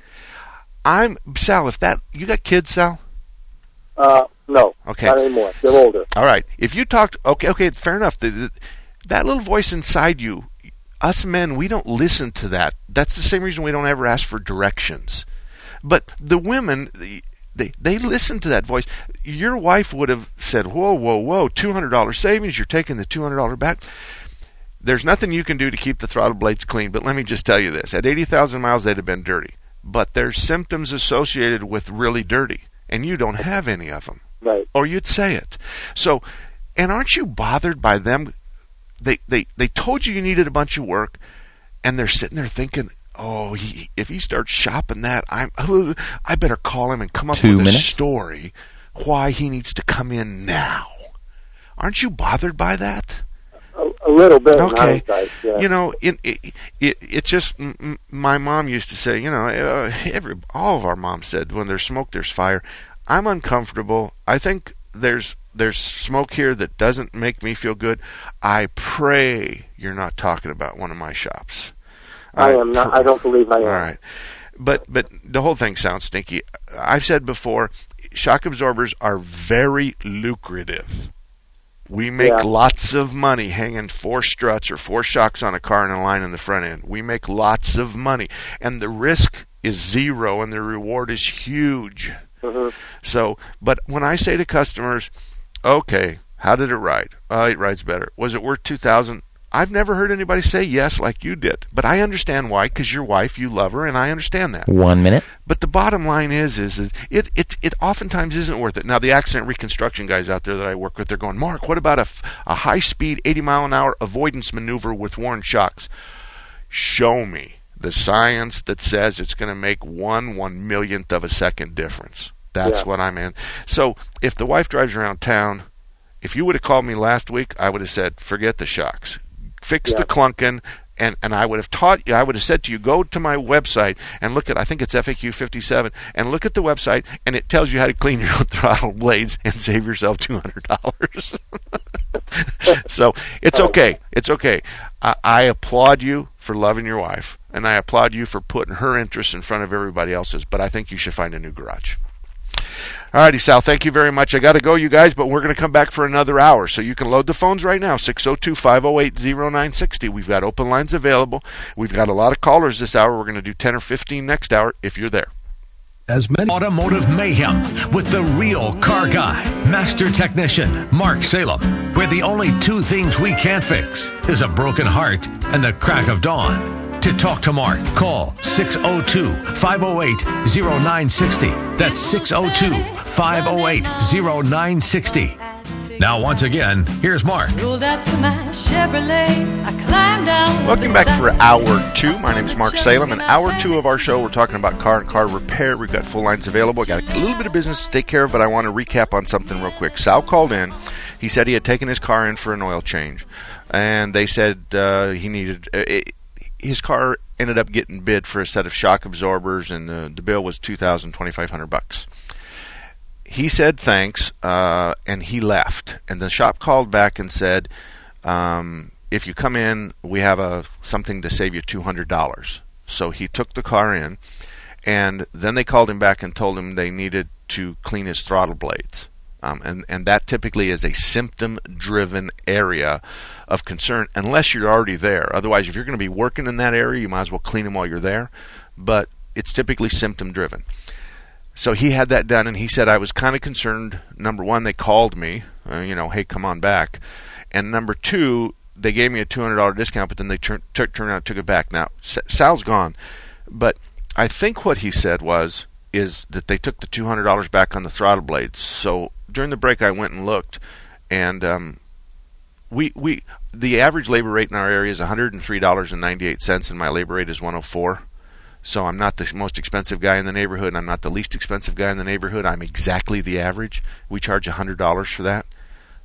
Sal, you got kids, Sal? No. Okay. Not anymore. They're older. All right. If you talked, okay, fair enough. That little voice inside you, us men, we don't listen to that. That's the same reason we don't ever ask for directions. But the women, they listen to that voice. Your wife would have said, whoa, $200 savings, you're taking the $200 back. There's nothing you can do to keep the throttle blades clean, but let me just tell you this. At 80,000 miles, they'd have been dirty. But there's symptoms associated with really dirty, and you don't have any of them. Right. Or you'd say it. So, and aren't you bothered by them? They told you needed a bunch of work, and they're sitting there thinking, if he starts shopping that, I better call him and come up with a story why he needs to come in now. Aren't you bothered by that? A little bit. Okay. Yeah. You know, it's just, my mom used to say, all of our moms said, when there's smoke, there's fire. I'm uncomfortable. I think there's smoke here that doesn't make me feel good. I pray you're not talking about one of my shops. I am not. I don't believe I am. All right. But the whole thing sounds stinky. I've said before, shock absorbers are very lucrative. We make lots of money hanging 4 struts or 4 shocks on a car and a line in the front end. We make lots of money. And the risk is zero and the reward is huge. Mm-hmm. So, but when I say to customers, okay, how did it ride? It rides better. Was it worth $2,000? I've never heard anybody say yes like you did. But I understand why, because your wife, you love her, and I understand that. 1 minute. But the bottom line is it oftentimes isn't worth it. Now, the accident reconstruction guys out there that I work with, they're going, Mark, what about a high-speed, 80-mile-an-hour avoidance maneuver with worn shocks? Show me the science that says it's going to make 1/1,000,000th of a second difference. That's what I'm in. So if the wife drives around town, if you would have called me last week, I would have said, forget the shocks. Fix the clunking, and I would have taught you, I would have said to you, go to my website and look at, I think it's FAQ 57, and look at the website, and it tells you how to clean your throttle blades and save yourself $200. So it's okay. It's okay. I applaud you for loving your wife, and I applaud you for putting her interests in front of everybody else's, but I think you should find a new garage. All righty, Sal, thank you very much. I got to go, you guys, but we're going to come back for another hour. So you can load the phones right now, 602-508-0960. We've got open lines available. We've got a lot of callers this hour. We're going to do 10 or 15 next hour if you're there. As many Automotive Mayhem with the real car guy, master technician, Mark Salem, where the only 2 things we can't fix is a broken heart and the crack of dawn. To talk to Mark, call 602-508-0960. That's 602-508-0960. Now, once again, here's Mark. Rolled out to my Chevrolet. I climbed down. Welcome back for hour 2. My name is Mark Salem. In hour 2 of our show, we're talking about car and car repair. We've got full lines available. Got a little bit of business to take care of, but I want to recap on something real quick. Sal called in. He said he had taken his car in for an oil change, and they said he needed... his car ended up getting bid for a set of shock absorbers, and the bill was $2,500. He said thanks, and he left. And the shop called back and said, if you come in, we have something to save you $200. So he took the car in, and then they called him back and told him they needed to clean his throttle blades. And that typically is a symptom-driven area of concern, unless you're already there. Otherwise, if you're going to be working in that area, you might as well clean them while you're there. But it's typically symptom-driven. So he had that done, and he said, I was kind of concerned. Number 1, they called me, hey, come on back. And number 2, they gave me a $200 discount, but then they turned around and took it back. Now, Sal's gone, but I think what he said is that they took the $200 back on the throttle blades. So during the break, I went and looked, and the average labor rate in our area is $103.98, and my labor rate is $104. So I'm not the most expensive guy in the neighborhood, and I'm not the least expensive guy in the neighborhood. I'm exactly the average. We charge $100 for that.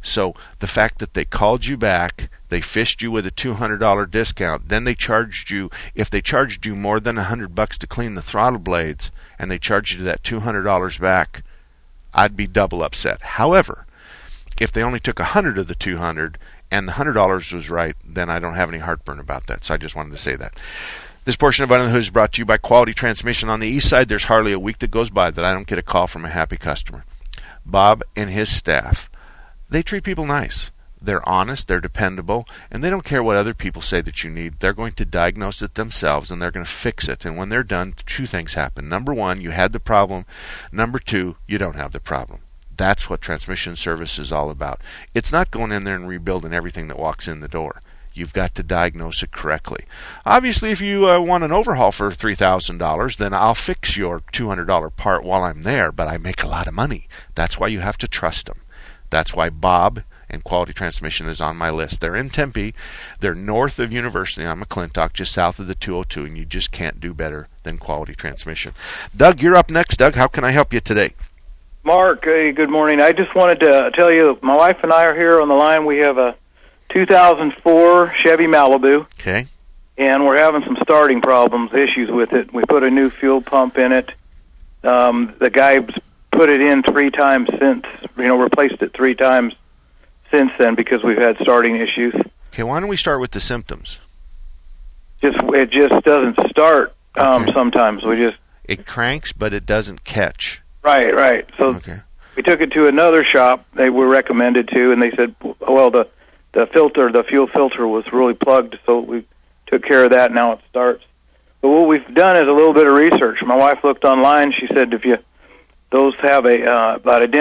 So the fact that they called you back, they fished you with a $200 discount, then they charged you, if they charged you more than $100 to clean the throttle blades, and they charged you that $200 back, I'd be double upset. However, if they only took 100 of the 200 and the $100 was right, then I don't have any heartburn about that. So I just wanted to say that. This portion of Under the Hood is brought to you by Quality Transmission. On the east side, there's hardly a week that goes by that I don't get a call from a happy customer. Bob and his staff, they treat people nice. They're honest, they're dependable, and they don't care what other people say that you need. They're going to diagnose it themselves, and they're going to fix it. And when they're done, two things happen. Number one, you had the problem. Number two, you don't have the problem. That's what transmission service is all about. It's not going in there and rebuilding everything that walks in the door. You've got to diagnose it correctly. Obviously, if you want an overhaul for $3,000, then I'll fix your $200 part while I'm there, but I make a lot of money. That's why you have to trust them. That's why Bob and Quality Transmission is on my list. They're in Tempe. They're north of University on McClintock, just south of the 202, and you just can't do better than Quality Transmission. Doug, you're up next. Doug, how can I help you today? Mark, hey, good morning. I just wanted to tell you, my wife and I are here on the line. We have a 2004 Chevy Malibu. Okay. And we're having some starting problems, issues with it. We put a new fuel pump in it. The guy's put it in 3 times since, replaced it 3 times since then because we've had starting issues. Okay, why don't we start with the symptoms? It just doesn't start sometimes. It cranks, but it doesn't catch. Right. So we took it to another shop they were recommended to, and they said, well, the fuel filter was really plugged, so we took care of that. Now it starts. But what we've done is a little bit of research. My wife looked online. She said those have a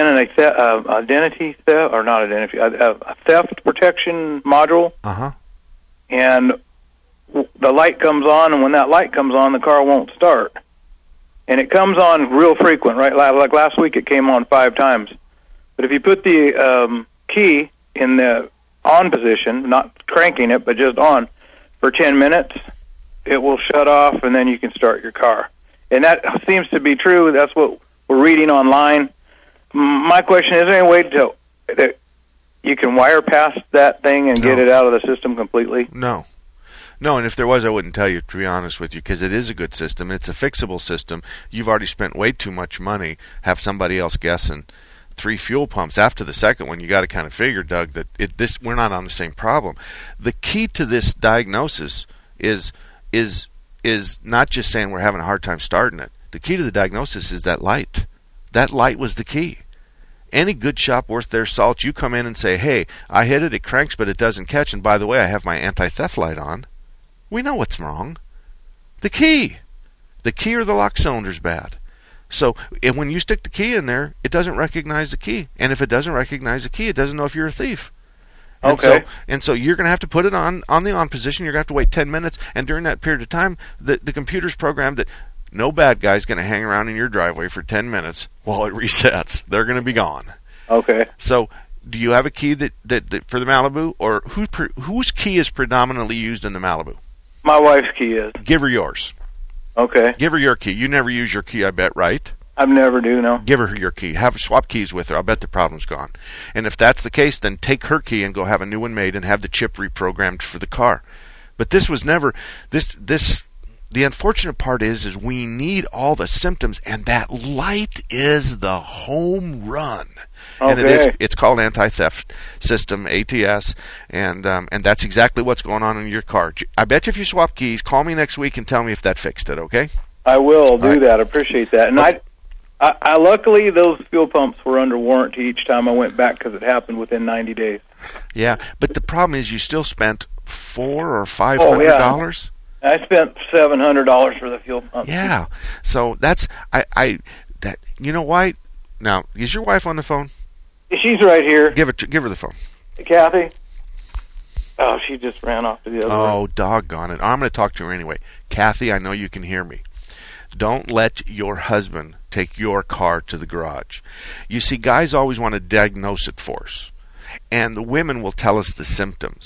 theft protection module. And the light comes on, and when that light comes on, the car won't start. And it comes on real frequent, right? Like last week, it came on 5 times. But if you put the key in the on position, not cranking it, but just on, for 10 minutes, it will shut off, and then you can start your car. And that seems to be true. That's what we're reading online. My question is there any way that you can wire past that thing and get it out of the system completely? No, and if there was, I wouldn't tell you, to be honest with you, because it is a good system. It's a fixable system. You've already spent way too much money. Have somebody else guessing 3 fuel pumps. After the second one, you got to kind of figure, Doug, that we're not on the same problem. The key to this diagnosis is not just saying we're having a hard time starting it. The key to the diagnosis is that light. That light was the key. Any good shop worth their salt, you come in and say, hey, I hit it, it cranks, but it doesn't catch, and by the way, I have my anti-theft light on. We know what's wrong. The key or the lock cylinder's bad. So when you stick the key in there, it doesn't recognize the key. And if it doesn't recognize the key, it doesn't know if you're a thief. And so you're going to have to put it on the on position. You're going to have to wait 10 minutes. And during that period of time, the computer's programmed that no bad guy's going to hang around in your driveway for 10 minutes while it resets. They're going to be gone. Okay. So do you have a key that for the Malibu? Or whose key is predominantly used in the Malibu? My wife's key is. Give her yours. Okay. Give her your key. You never use your key, I bet, right? I never do, no. Give her your key. Swap keys with her. I'll bet the problem's gone. And if that's the case, then take her key and go have a new one made and have the chip reprogrammed for the car. But this was never the unfortunate part is we need all the symptoms, and that light is the home run. Okay. And it's called anti-theft system, ATS, and that's exactly what's going on in your car. I bet you if you swap keys, call me next week and tell me if that fixed it, okay? I will do that. I appreciate that. And I luckily, those fuel pumps were under warranty each time I went back because it happened within 90 days. Yeah, but the problem is you still spent $400 or $500. I spent $700 for the fuel pump. Yeah, so that's that. You know why? Now, is your wife on the phone? She's right here. Give her the phone. Hey, Kathy. Oh, she just ran off to the other room. Oh, doggone it! I'm going to talk to her anyway. Kathy, I know you can hear me. Don't let your husband take your car to the garage. You see, guys always want to diagnose it for us, and the women will tell us the symptoms.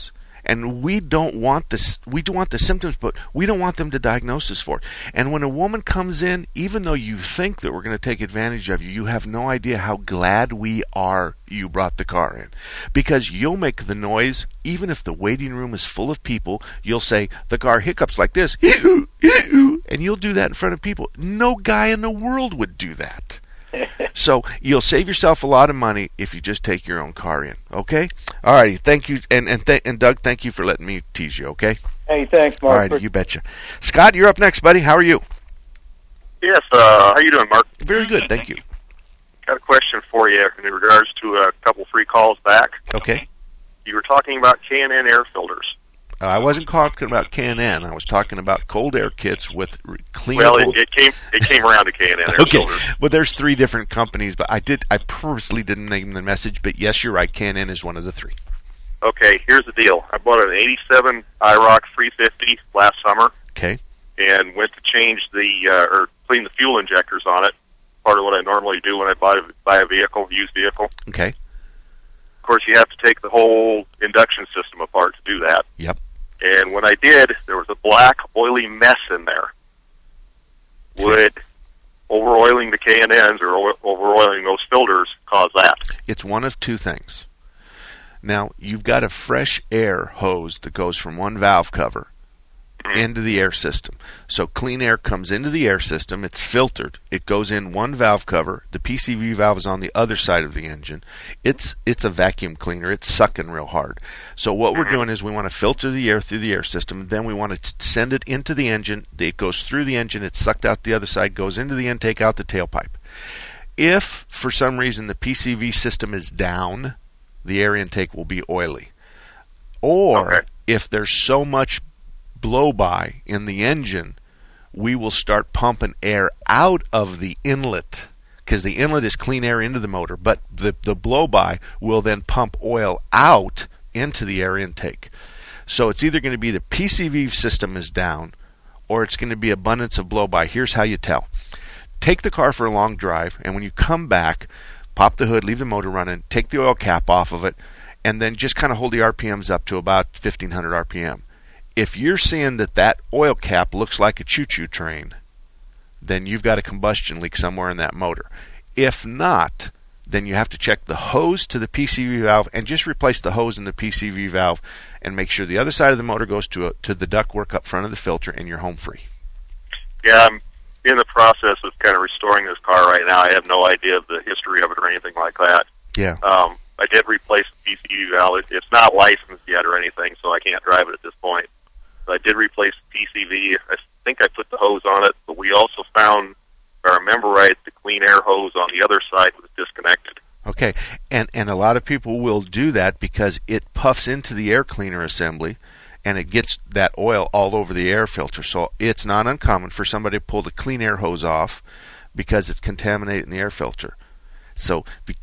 And we don't want this. We do want the symptoms, but we don't want them to diagnose us for it. And when a woman comes in, even though you think that we're going to take advantage of you, you have no idea how glad we are you brought the car in. Because you'll make the noise, even if the waiting room is full of people, you'll say, the car hiccups like this, and you'll do that in front of people. No guy in the world would do that. So you'll save yourself a lot of money if you just take your own car in. Okay? All righty. Thank you. And Doug, thank you for letting me tease you. Okay? Hey, thanks, Mark. All right, you betcha. Scott, you're up next, buddy. How are you? Yes. How you doing, Mark? Very good. Thank you. Got a question for you in regards to a couple free calls back. Okay. You were talking about K&N air filters. I wasn't talking about K&N. I was talking about cold air kits with cleanable. Well, it came around to K&N air filters. Well, there's 3 different companies, but I purposely didn't name the message. But yes, you're right. K&N is one of the 3. Okay, here's the deal. I bought an '87 IROC 350 last summer. Okay. And went to change or clean the fuel injectors on it. Part of what I normally do when I buy a vehicle, used vehicle. Okay. Of course, you have to take the whole induction system apart to do that. Yep. And when I did, there was a black, oily mess in there. Would overoiling the K&Ns or overoiling those filters cause that? It's one of 2 things. Now, you've got a fresh air hose that goes from one valve cover into the air system. So clean air comes into the air system. It's filtered. It goes in one valve cover. The PCV valve is on the other side of the engine. It's a vacuum cleaner. It's sucking real hard. So what we're doing is we want to filter the air through the air system. Then we want to send it into the engine. It goes through the engine. It's sucked out the other side, goes into the intake, out the tailpipe. If, for some reason, the PCV system is down, the air intake will be oily. Or if there's so much blow-by in the engine, we will start pumping air out of the inlet, because the inlet is clean air into the motor, but the blow-by will then pump oil out into the air intake. So it's either going to be the PCV system is down, or it's going to be abundance of blow-by. Here's how you tell. Take the car for a long drive, and when you come back, pop the hood, leave the motor running, take the oil cap off of it, and then just kind of hold the RPMs up to about 1,500 RPM. If you're seeing that oil cap looks like a choo-choo train, then you've got a combustion leak somewhere in that motor. If not, then you have to check the hose to the PCV valve and just replace the hose in the PCV valve and make sure the other side of the motor goes to the ductwork up front of the filter, and you're home free. Yeah, I'm in the process of kind of restoring this car right now. I have no idea of the history of it or anything like that. Yeah. I did replace the PCV valve. It's not licensed yet or anything, so I can't drive it at this point. I did replace the PCV. I think I put the hose on it, but we also found, if I remember right, the clean air hose on the other side was disconnected. Okay, and a lot of people will do that because it puffs into the air cleaner assembly, and it gets that oil all over the air filter. So it's not uncommon for somebody to pull the clean air hose off because it's contaminating the air filter. So,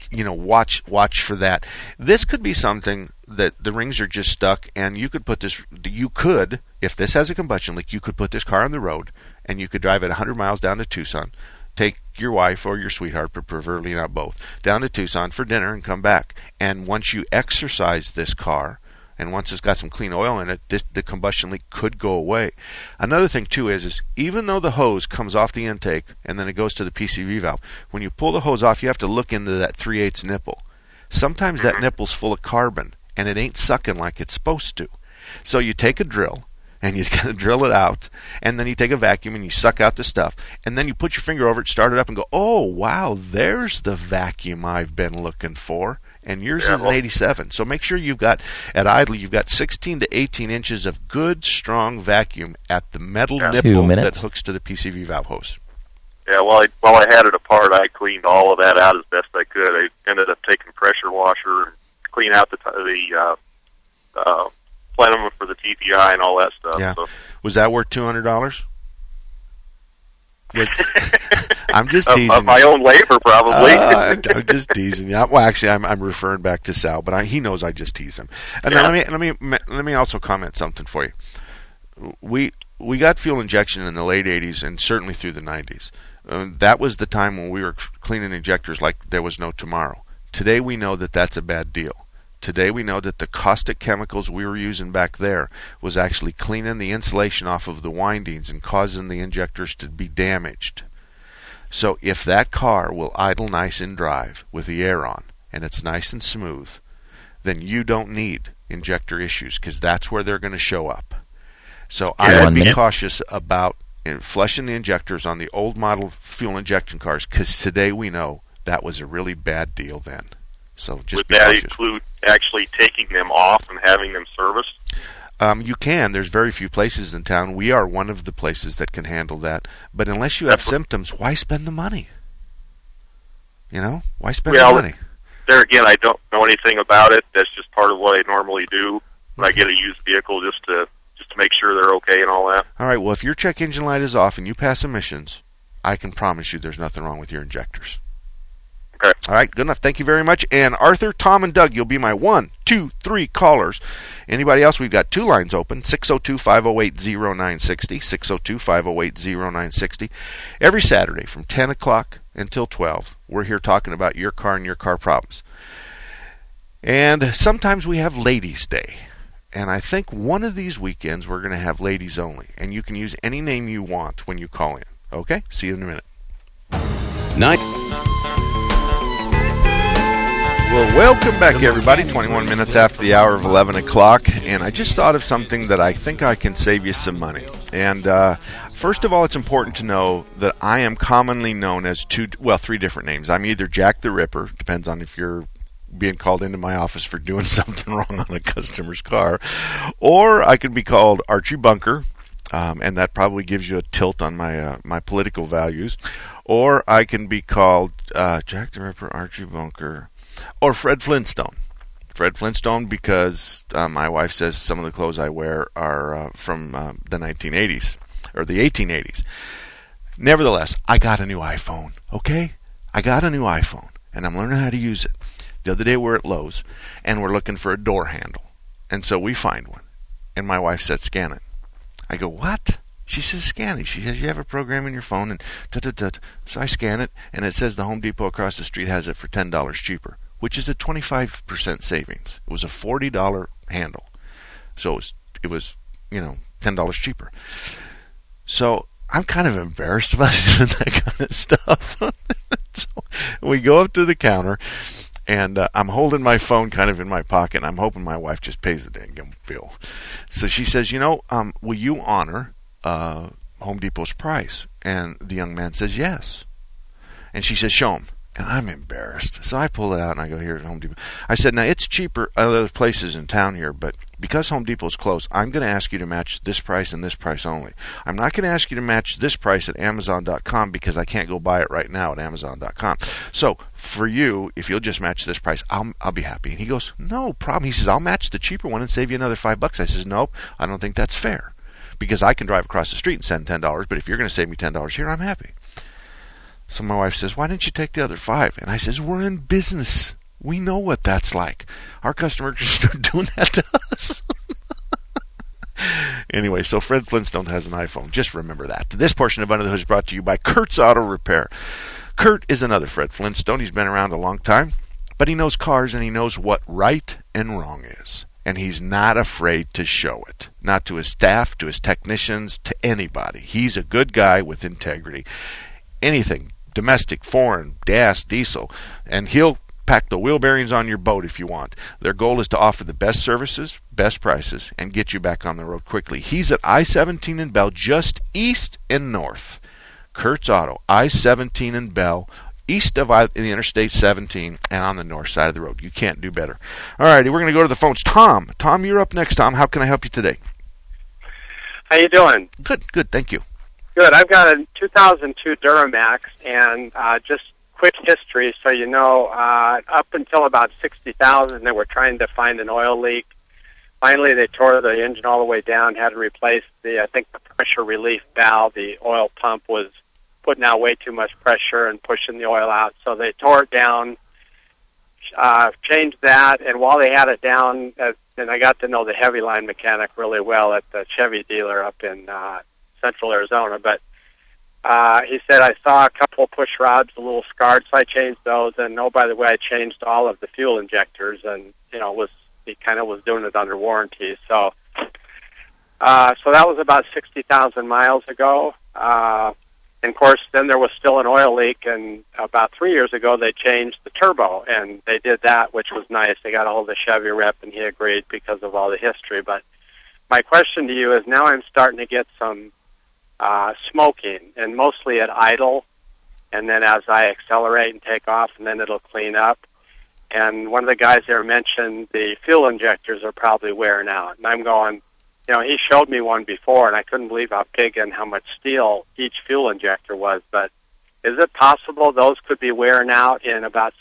watch for that. This could be something that the rings are just stuck, and you could put this. You could, if this has a combustion leak, you could put this car on the road, and you could drive it 100 miles down to Tucson. Take your wife or your sweetheart, but preferably not both, down to Tucson for dinner and come back. And once you exercise this car, and once it's got some clean oil in it, the combustion leak could go away. Another thing, too, is even though the hose comes off the intake and then it goes to the PCV valve, when you pull the hose off, you have to look into that 3/8 nipple. Sometimes that nipple's full of carbon, and it ain't sucking like it's supposed to. So you take a drill, and you kind of drill it out, and then you take a vacuum and you suck out the stuff, and then you put your finger over it, start it up, and go, oh, wow, there's the vacuum I've been looking for. And yours is an 87. So make sure you've got, at idle, you've got 16 to 18 inches of good, strong vacuum at the metal nipple that hooks to the PCV valve hose. Yeah, while I had it apart, I cleaned all of that out as best I could. I ended up taking a pressure washer and clean out the plenum for the TPI and all that stuff. Yeah. So. Was that worth $200? I'm just teasing. Of my own labor, probably. I'm just teasing you. Well, actually, I'm referring back to Sal, but he knows I just tease him. And let me also comment something for you. We got fuel injection in the late '80s and certainly through the '90s. That was the time when we were cleaning injectors like there was no tomorrow. Today we know that that's a bad deal. Today we know that the caustic chemicals we were using back there was actually cleaning the insulation off of the windings and causing the injectors to be damaged. So if that car will idle nice and drive with the air on and it's nice and smooth, then you don't need injector issues, because that's where they're going to show up. So I would be cautious about flushing the injectors on the old model fuel injection cars, because today we know that was a really bad deal then. So just be cautious. Would that include actually taking them off and having them serviced? You can. There's very few places in town. We are one of the places that can handle that. But unless you have symptoms, why spend the money? You know, why spend the money? There again, I don't know anything about it. That's just part of what I normally do when I get a used vehicle, just to make sure they're okay and all that. All right. Well, if your check engine light is off and you pass emissions, I can promise you there's nothing wrong with your injectors. Okay. All right, good enough. Thank you very much. And Arthur, Tom, and Doug, you'll be my 1, 2, 3 callers. Anybody else? We've got 2 lines open, 602-508-0960, 602-508-0960. Every Saturday from 10 o'clock until 12, we're here talking about your car and your car problems. And sometimes we have Ladies' Day. And I think one of these weekends we're going to have ladies only. And you can use any name you want when you call in. Okay? See you in a minute. Well, welcome back, everybody. 21 minutes after the hour of 11 o'clock. And I just thought of something that I think I can save you some money. And first of all, it's important to know that I am commonly known as 3 different names. I'm either Jack the Ripper, depends on if you're being called into my office for doing something wrong on a customer's car, or I could be called Archie Bunker, and that probably gives you a tilt on my political values, or I can be called Jack the Ripper, Archie Bunker, or Fred Flintstone. Fred Flintstone because my wife says some of the clothes I wear are from the 1980s, or the 1880s. Nevertheless, I got a new iPhone, okay? I got a new iPhone, and I'm learning how to use it. The other day we're at Lowe's, and we're looking for a door handle. And so we find one. And my wife said, scan it. I go, what? She says, scan it. She says, you have a program in your phone, and da-da-da. So I scan it, and it says the Home Depot across the street has it for $10 cheaper, which is a 25% savings. It was a $40 handle. So it was $10 cheaper. So I'm kind of embarrassed about doing that kind of stuff. So we go up to the counter, and I'm holding my phone kind of in my pocket, and I'm hoping my wife just pays the dang bill. So she says, will you honor Home Depot's price? And the young man says, yes. And she says, show him. And I'm embarrassed. So I pull it out, and I go, here's Home Depot. I said, now, it's cheaper at other places in town here, but because Home Depot's closed, I'm going to ask you to match this price and this price only. I'm not going to ask you to match this price at Amazon.com because I can't go buy it right now at Amazon.com. So for you, if you'll just match this price, I'll be happy. And he goes, no problem. He says, I'll match the cheaper one and save you another $5. I says, nope, I don't think that's fair, because I can drive across the street and send $10, but if you're going to save me $10 here, I'm happy. So my wife says, why didn't you take the other $5? And I says, we're in business. We know what that's like. Our customers just are doing that to us. Anyway, so Fred Flintstone has an iPhone. Just remember that. This portion of Under the Hood is brought to you by Kurt's Auto Repair. Kurt is another Fred Flintstone. He's been around a long time, but he knows cars, and he knows what right and wrong is. And he's not afraid to show it. Not to his staff, to his technicians, to anybody. He's a good guy with integrity. Anything, domestic, foreign, gas, diesel, and he'll pack the wheel bearings on your boat if you want. Their goal is to offer the best services, best prices, and get you back on the road quickly. He's at I-17 in Bell, just east and north. Kurt's Auto, I-17 in Bell, east of the Interstate 17, and on the north side of the road. You can't do better. All righty, we're going to go to the phones. Tom, you're up next. Tom, how can I help you today? How you doing? Good, thank you. Good. I've got a 2002 Duramax, and just quick history, so you know, up until about 60,000, they were trying to find an oil leak. Finally, they tore the engine all the way down, had to replace the pressure relief valve. The oil pump was putting out way too much pressure and pushing the oil out, so they tore it down, changed that, and while they had it down, and I got to know the heavy line mechanic really well at the Chevy dealer up in Central Arizona, but he said, I saw a couple of push rods a little scarred, so I changed those. And, oh, by the way, I changed all of the fuel injectors, and, he kind of was doing it under warranty. So that was about 60,000 miles ago. And, of course, then there was still an oil leak, and about 3 years ago they changed the turbo, and they did that, which was nice. They got a hold of the Chevy rep, and he agreed because of all the history. But my question to you is, now I'm starting to get some smoking, and mostly at idle, and then as I accelerate and take off, and then it'll clean up. And one of the guys there mentioned the fuel injectors are probably wearing out. And I'm going, he showed me one before, and I couldn't believe how big and how much steel each fuel injector was. But is it possible those could be wearing out in about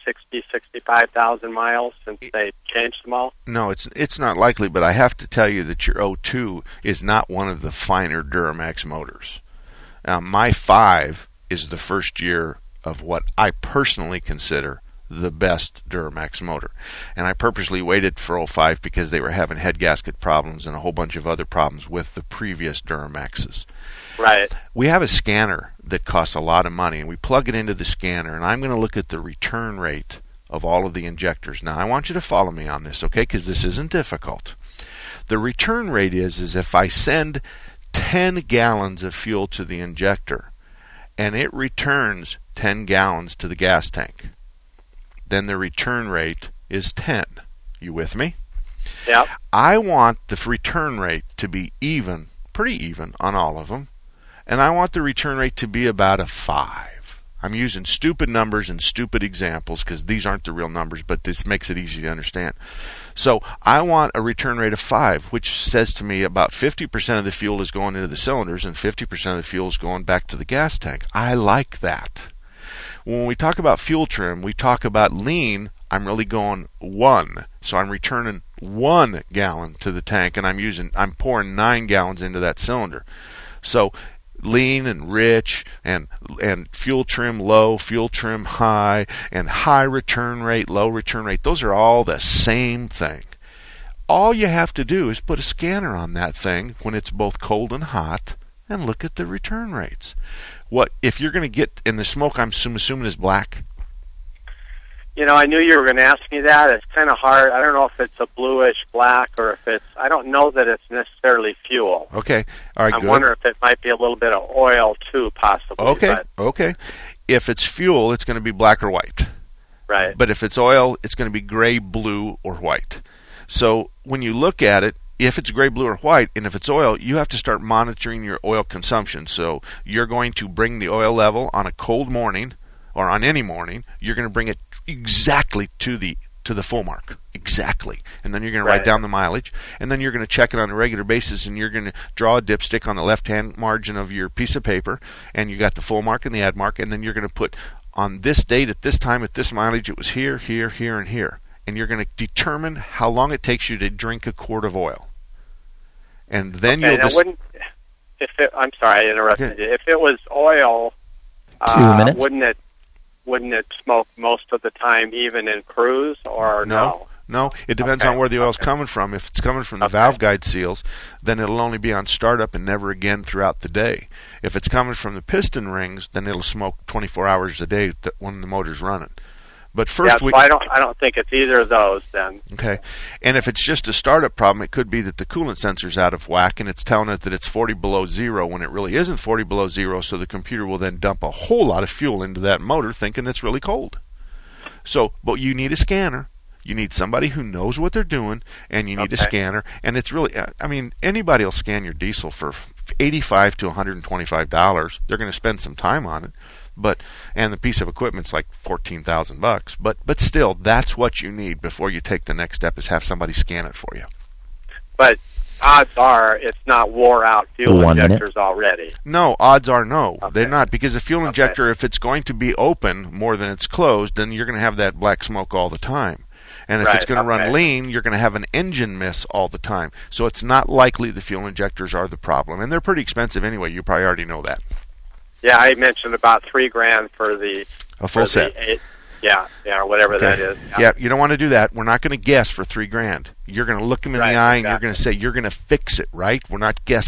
65,000 miles since they changed them all? No, it's not likely, but I have to tell you that your 02 is not one of the finer Duramax motors. My 5 is the first year of what I personally consider the best Duramax motor. And I purposely waited for 05 because they were having head gasket problems and a whole bunch of other problems with the previous Duramaxes. Right. We have a scanner that costs a lot of money, and we plug it into the scanner, and I'm going to look at the return rate of all of the injectors. Now, I want you to follow me on this, okay, because this isn't difficult. The return rate is if I send 10 gallons of fuel to the injector, and it returns 10 gallons to the gas tank, then the return rate is 10. You with me? Yeah. I want the return rate to be even, pretty even on all of them, and I want the return rate to be about a 5. I'm using stupid numbers and stupid examples because these aren't the real numbers, but this makes it easy to understand. So I want a return rate of 5, which says to me about 50% of the fuel is going into the cylinders and 50% of the fuel is going back to the gas tank. I like that. When we talk about fuel trim, we talk about lean. I'm really going 1. So I'm returning 1 gallon to the tank, and I'm pouring 9 gallons into that cylinder. So lean and rich and fuel trim low, fuel trim high, and high return rate, low return rate, those are all the same thing. All you have to do is put a scanner on that thing when it's both cold and hot and look at the return rates. What if you're going to get in the smoke, I'm assuming is black? I knew you were going to ask me that. It's kind of hard. I don't know if it's a bluish black or if it's, I don't know that it's necessarily fuel. Okay. All right, I'm good. wondering if it might be a little bit of oil too, possibly. Okay. If it's fuel, it's going to be black or white. Right. But if it's oil, it's going to be gray, blue, or white. So when you look at it, if it's gray, blue, or white, and if it's oil, you have to start monitoring your oil consumption. So you're going to bring the oil level on a cold morning, or on any morning, you're going to bring it exactly to the full mark. Exactly. And then you're going to write down the mileage, and then you're going to check it on a regular basis, and you're going to draw a dipstick on the left-hand margin of your piece of paper, and you got the full mark and the add mark, and then you're going to put on this date, at this time, at this mileage, it was here, here, here, and here. And you're going to determine how long it takes you to drink a quart of oil. And then you'll just... I'm sorry, I interrupted you. If it was oil, 2 minutes. Wouldn't it smoke most of the time, even in cruise, or no? No, it depends on where the oil's coming from. If it's coming from the valve guide seals, then it'll only be on startup and never again throughout the day. If it's coming from the piston rings, then it'll smoke 24 hours a day when the motor's running. But first, so I don't think it's either of those then. Okay, and if it's just a startup problem, it could be that the coolant sensor's out of whack and it's telling it that it's 40 below zero when it really isn't 40 below zero. So the computer will then dump a whole lot of fuel into that motor, thinking it's really cold. So, but you need a scanner. You need somebody who knows what they're doing, and you need a scanner. And it's really, I mean, anybody will scan your diesel for $85 to $125. They're going to spend some time on it. And the piece of equipment's like $14,000. But still, that's what you need before you take the next step, is have somebody scan it for you. But odds are it's not wore out fuel injectors already. No, odds are no. They're not, because a fuel injector, if it's going to be open more than it's closed, then you're going to have that black smoke all the time. And if it's going to run lean, you're going to have an engine miss all the time. So it's not likely the fuel injectors are the problem. And they're pretty expensive anyway. You probably already know that. Yeah, I mentioned about $3,000 for a full set. Or whatever that is. Yeah, you don't want to do that. We're not going to guess for $3,000. You're going to look them in the eye, and you're going to say you're going to fix it, right? We're not guessing.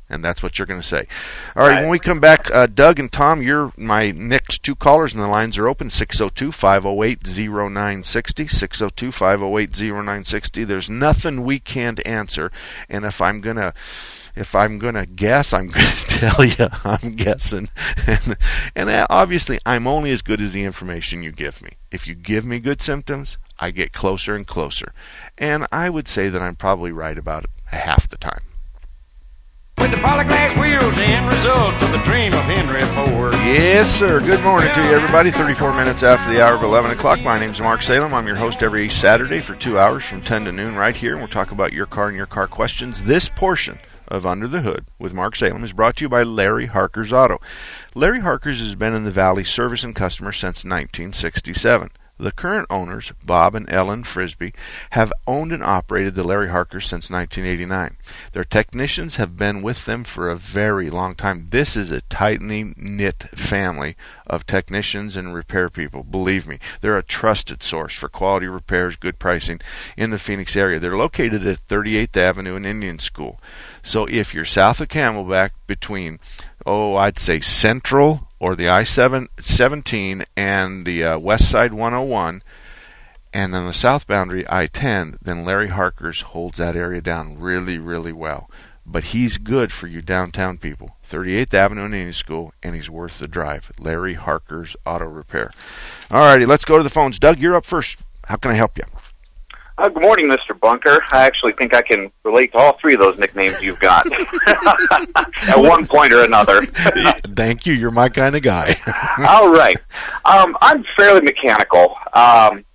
And that's what you're going to say. All right, when we come back, Doug and Tom, you're my next two callers, and the lines are open, 602-508-0960, 602-508-0960. There's nothing we can't answer, and if I'm going to guess, I'm going to tell you I'm guessing. And obviously, I'm only as good as the information you give me. If you give me good symptoms, I get closer and closer. And I would say that I'm probably right about half the time. With the polyglass wheels, the end result of the dream of Henry Ford. Yes, sir. Good morning to you, everybody. 34 minutes after the hour of 11 o'clock. My name's Mark Salem. I'm your host every Saturday for 2 hours from 10 to noon right here. And we'll talk about your car and your car questions. This portion of Under the Hood with Mark Salem is brought to you by Larry Harker's Auto. Larry Harker's has been in the Valley servicing customers since 1967. The current owners, Bob and Ellen Frisbee, have owned and operated the Larry Harkers since 1989. Their technicians have been with them for a very long time. This is a tightly knit family of technicians and repair people. Believe me, they're a trusted source for quality repairs, good pricing in the Phoenix area. They're located at 38th Avenue and Indian School. So if you're south of Camelback between, I'd say Central or the I-17 and the West Side 101, and on the south boundary, I-10, then Larry Harker's holds that area down really, really well. But he's good for you downtown people. 38th Avenue and Indian School, and he's worth the drive. Larry Harker's Auto Repair. All righty, let's go to the phones. Doug, you're up first. How can I help you? Good morning, Mr. Bunker. I actually think I can relate to all three of those nicknames you've got at one point or another. Thank you. You're my kind of guy. All right. I'm fairly mechanical, and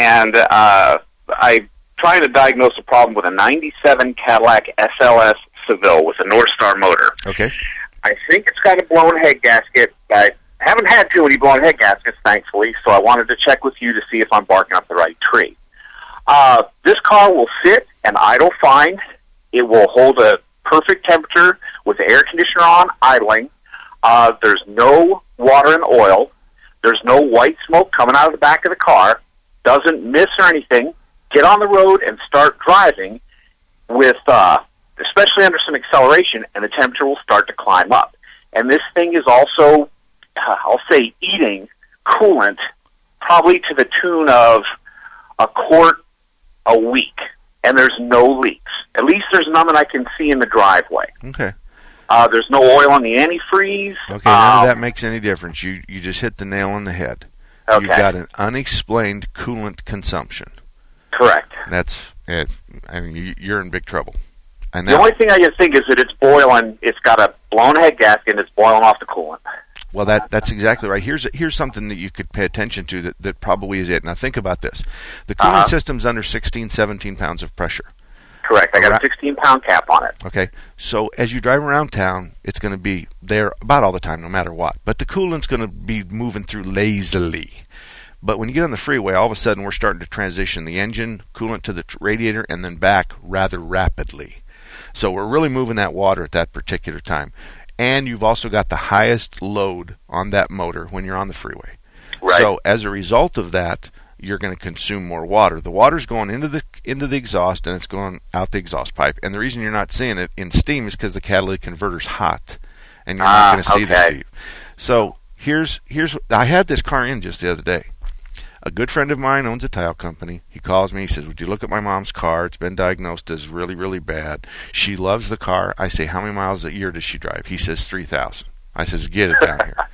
I'm trying to diagnose a problem with a 97 Cadillac SLS Seville with a North Star motor. Okay. I think it's got a blown head gasket. I haven't had too many blown head gaskets, thankfully, so I wanted to check with you to see if I'm barking up the right tree. This car will sit and idle fine. It will hold a perfect temperature with the air conditioner on, idling. There's no water and oil. There's no white smoke coming out of the back of the car. Doesn't miss or anything. Get on the road and start driving with, especially under some acceleration, and the temperature will start to climb up. And this thing is also, I'll say, eating coolant probably to the tune of a quart a week, and there's no leaks. At least there's none that I can see in the driveway. Okay. There's no oil on the antifreeze. Okay, none of that makes any difference. You just hit the nail on the head. Okay. You've got an unexplained coolant consumption. Correct. That's it. I mean, you're in big trouble. And the only thing I can think is that it's boiling. It's got a blown head gasket, and it's boiling off the coolant. Well, that's exactly right. Here's something that you could pay attention to that probably is it. Now, think about this. The cooling system's under 16, 17 pounds of pressure. Correct. I got a 16-pound cap on it. Okay. So as you drive around town, it's going to be there about all the time, no matter what. But the coolant's going to be moving through lazily. But when you get on the freeway, all of a sudden we're starting to transition the engine coolant to the radiator and then back rather rapidly. So we're really moving that water at that particular time. And you've also got the highest load on that motor when you're on the freeway. Right. So as a result of that, you're going to consume more water. The water's going into the exhaust, and it's going out the exhaust pipe. And the reason you're not seeing it in steam is because the catalytic converter's hot, and you're not going to see the steam. So here's I had this car in just the other day. A good friend of mine owns a tile company. He calls me. He says, would you look at my mom's car? It's been diagnosed as really, really bad. She loves the car. I say, how many miles a year does she drive? He says, 3,000. I says, get it down here.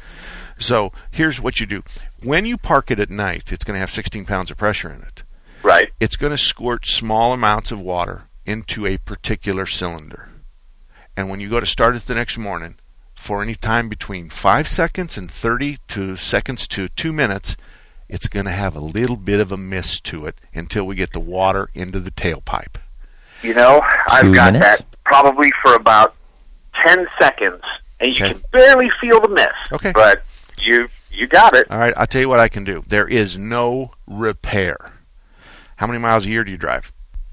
So here's what you do. When you park it at night, it's going to have 16 pounds of pressure in it. Right. It's going to squirt small amounts of water into a particular cylinder. And when you go to start it the next morning, for any time between 5 seconds and 30 seconds to 2 minutes, it's going to have a little bit of a mist to it until we get the water into the tailpipe. You know, I've got that probably for about 10 seconds, and you can barely feel the mist. Okay. But you got it. All right, I'll tell you what I can do. There is no repair. How many miles a year do you drive?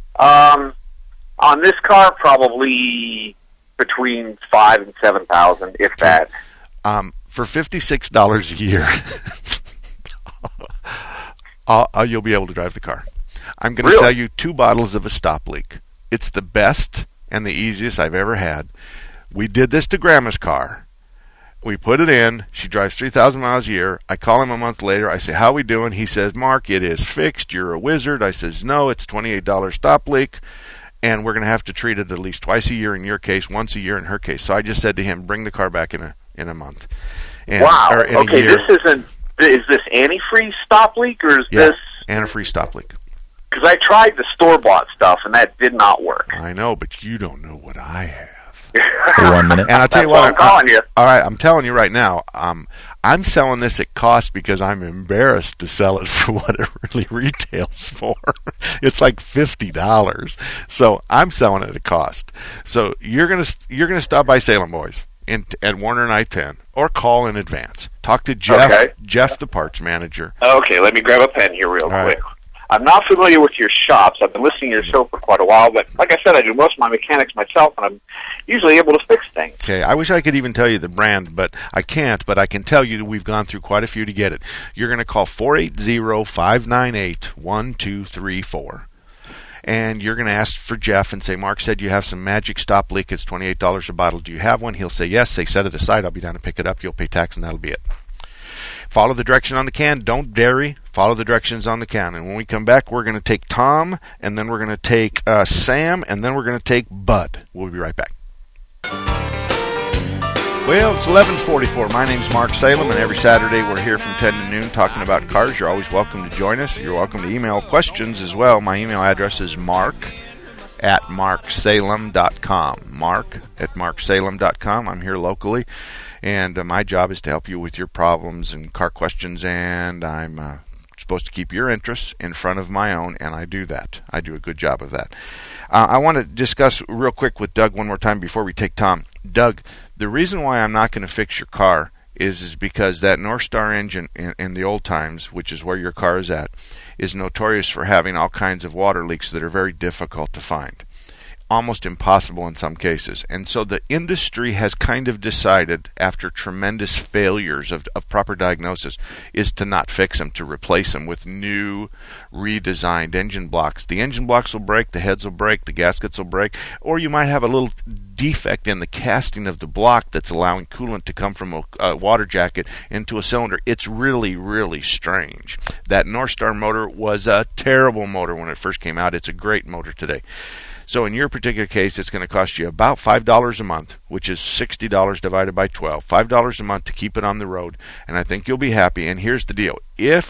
On this car, probably between 5,000 and 7,000, if that. For $56 a year, you'll be able to drive the car. I'm going to sell you 2 bottles of a stop leak. It's the best and the easiest I've ever had. We did this to Grandma's car. We put it in. She drives 3,000 miles a year. I call him a month later. I say, how we doing? He says, Mark, it is fixed. You're a wizard. I says, no, it's $28 stop leak, and we're going to have to treat it at least twice a year in your case, once a year in her case. So I just said to him, bring the car back in a month. And, wow. Or in Okay, a year. is this antifreeze stop leak, or is this... antifreeze stop leak. Because I tried the store-bought stuff, and that did not work. I know, but you don't know what I have. For 1 minute. And I'll tell you what, I'm calling you. All right, I'm telling you right now, I'm selling this at cost because I'm embarrassed to sell it for what it really retails for. It's like $50. So I'm selling it at cost. So you're gonna stop by Salem Boys at Warner and I-10, or call in advance. Talk to Jeff, Okay. Jeff, the parts manager. Okay, let me grab a pen here real All right. quick. I'm not familiar with your shops. I've been listening to your show for quite a while, but like I said, I do most of my mechanics myself, and I'm usually able to fix things. Okay, I wish I could even tell you the brand, but I can't. But I can tell you that we've gone through quite a few to get it. You're going to call 480-598-1234. And you're going to ask for Jeff and say, Mark said you have some magic stop leak. It's $28 a bottle. Do you have one? He'll say yes. Say, set it aside. I'll be down to pick it up. You'll pay tax, and that'll be it. Follow the direction on the can. Don't dairy. Follow the directions on the can. And when we come back, we're going to take Tom, and then we're going to take Sam, and then we're going to take Bud. We'll be right back. Well, it's 11:44. My name's Mark Salem, and every Saturday we're here from 10 to noon talking about cars. You're always welcome to join us. You're welcome to email questions as well. My email address is mark@marksalem.com. mark@marksalem.com. I'm here locally, and my job is to help you with your problems and car questions, and I'm supposed to keep your interests in front of my own, and I do that. I do a good job of that. I want to discuss real quick with Doug one more time before we take Tom. Doug, the reason why I'm not going to fix your car is because that North Star engine in the old times, which is where your car is at, is notorious for having all kinds of water leaks that are very difficult to find. Almost impossible in some cases. And so the industry has kind of decided, after tremendous failures of proper diagnosis, is to not fix them, to replace them with new, redesigned engine blocks. The engine blocks will break, the heads will break, the gaskets will break, or you might have a little defect in the casting of the block that's allowing coolant to come from a water jacket into a cylinder. It's really, really strange. That North Star motor was a terrible motor when it first came out. It's a great motor today. So in your particular case, it's going to cost you about $5 a month, which is $60 divided by 12. $5 a month to keep it on the road, and I think you'll be happy. And here's the deal. If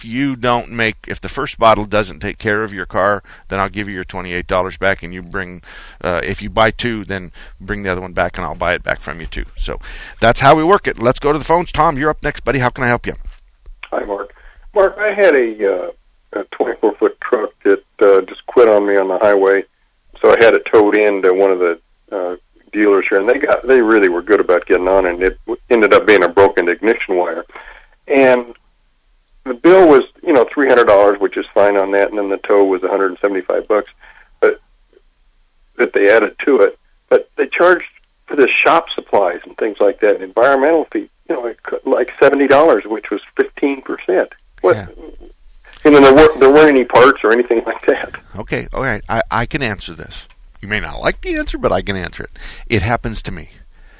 the first bottle doesn't take care of your car, then I'll give you your $28 back, and you bring, if you buy two, then bring the other one back, and I'll buy it back from you too. So that's how we work it. Let's go to the phones. Tom, you're up next, buddy. How can I help you? Hi, Mark. Mark, I had a 24-foot truck that just quit on me on the highway. So I had it towed in to one of the dealers here, and they really were good about getting on, and it ended up being a broken ignition wire. And the bill was, $300, which is fine on that, and then the tow was $175, but that they added to it. But they charged for the shop supplies and things like that, and environmental fee, like $70, which was 15%. What? Yeah. And then there weren't any parts or anything like that. Okay, all right. I can answer this. You may not like the answer, but I can answer it. It happens to me.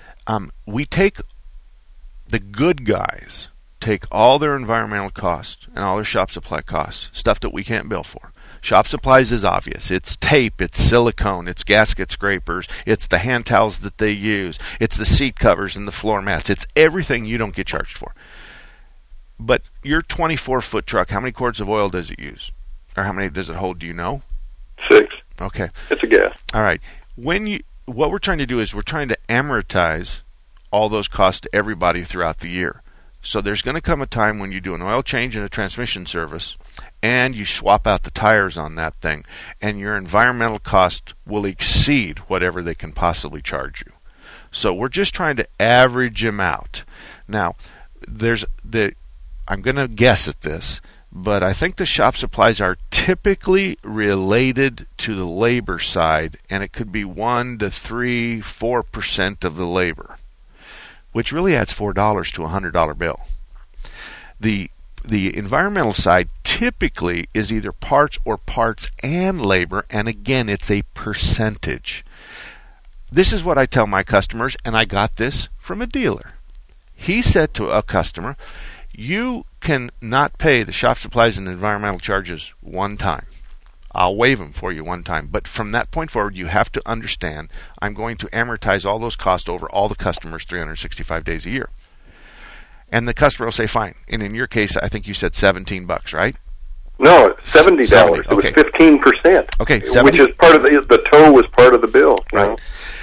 The good guys take all their environmental costs and all their shop supply costs, stuff that we can't bill for. Shop supplies is obvious. It's tape, it's silicone, it's gasket scrapers, it's the hand towels that they use, it's the seat covers and the floor mats. It's everything you don't get charged for. But your 24-foot truck, how many quarts of oil does it use? Or how many does it hold? Do you know? 6. Okay. It's a gas. All right. What we're trying to do is we're trying to amortize all those costs to everybody throughout the year. So there's going to come a time when you do an oil change and a transmission service, and you swap out the tires on that thing, and your environmental cost will exceed whatever they can possibly charge you. So we're just trying to average them out. Now, I'm going to guess at this, but I think the shop supplies are typically related to the labor side, and it could be 1 to 3, 4% of the labor, which really adds $4 to a $100 bill. The environmental side typically is either parts or parts and labor, and again, it's a percentage. this is what I tell my customers, and I got this from a dealer. He said to a customer, you can not pay the shop supplies and environmental charges one time. I'll waive them for you one time. But from that point forward, you have to understand I'm going to amortize all those costs over all the customers 365 days a year. And the customer will say, fine. And in your case, I think you said $17, right? No, it's $70. $70, It was okay. 15%. Okay, which 70. is part of the tow was part of the bill. You Right. know?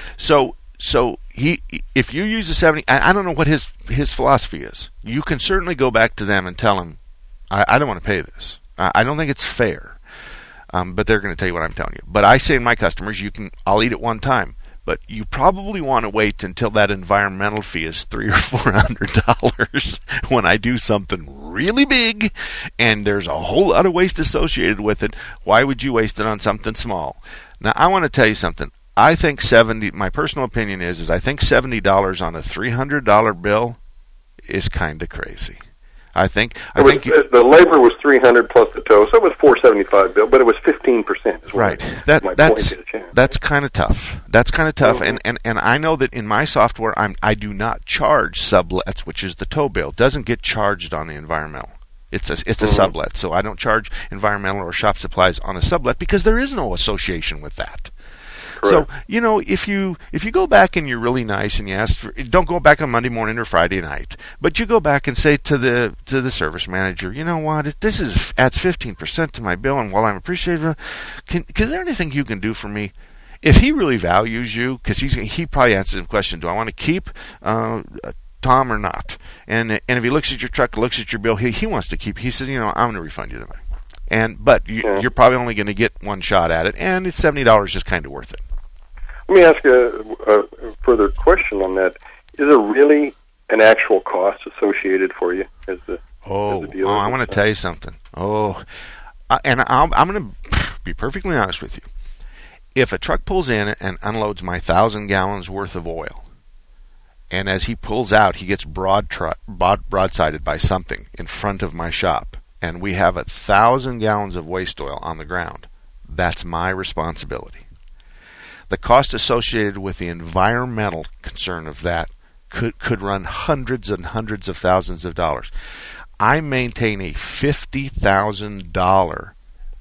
So if you use the 70, I don't know what his philosophy is. You can certainly go back to them and tell them, I don't want to pay this. I don't think it's fair. But they're going to tell you what I'm telling you. But I say to my customers, I'll eat it one time. But you probably want to wait until that environmental fee is $300 or $400 when I do something really big and there's a whole lot of waste associated with it. Why would you waste it on something small? Now, I want to tell you something. I think my personal opinion is I think $70 on a $300 bill is kind of crazy. The labor was $300 plus the tow, so it was $475 bill, but it was 15%. Right. That's kind of tough. That's kind of tough, and I know that in my software, I do not charge sublets, which is the tow bill. It doesn't get charged on the environmental. It's a sublet, so I don't charge environmental or shop supplies on a sublet because there is no association with that. So, if you go back and you're really nice and you ask for, don't go back on Monday morning or Friday night, but you go back and say to the service manager, you know what, this adds 15% to my bill, and while I'm appreciative, is there anything you can do for me? If he really values you, because he probably answers the question, do I want to keep Tom or not? And if he looks at your truck, looks at your bill, he wants to keep. He says, I'm going to refund you the money. But you're probably only going to get one shot at it, and it's $70 is kind of worth it. Let me ask a further question on that. Is there really an actual cost associated for you as the dealer? I want to tell you something. And I'm going to be perfectly honest with you. If a truck pulls in and unloads my 1,000 gallons worth of oil, and as he pulls out, he gets broadsided by something in front of my shop, and we have 1,000 gallons of waste oil on the ground, that's my responsibility. The cost associated with the environmental concern of that could run hundreds and hundreds of thousands of dollars. I maintain a $50,000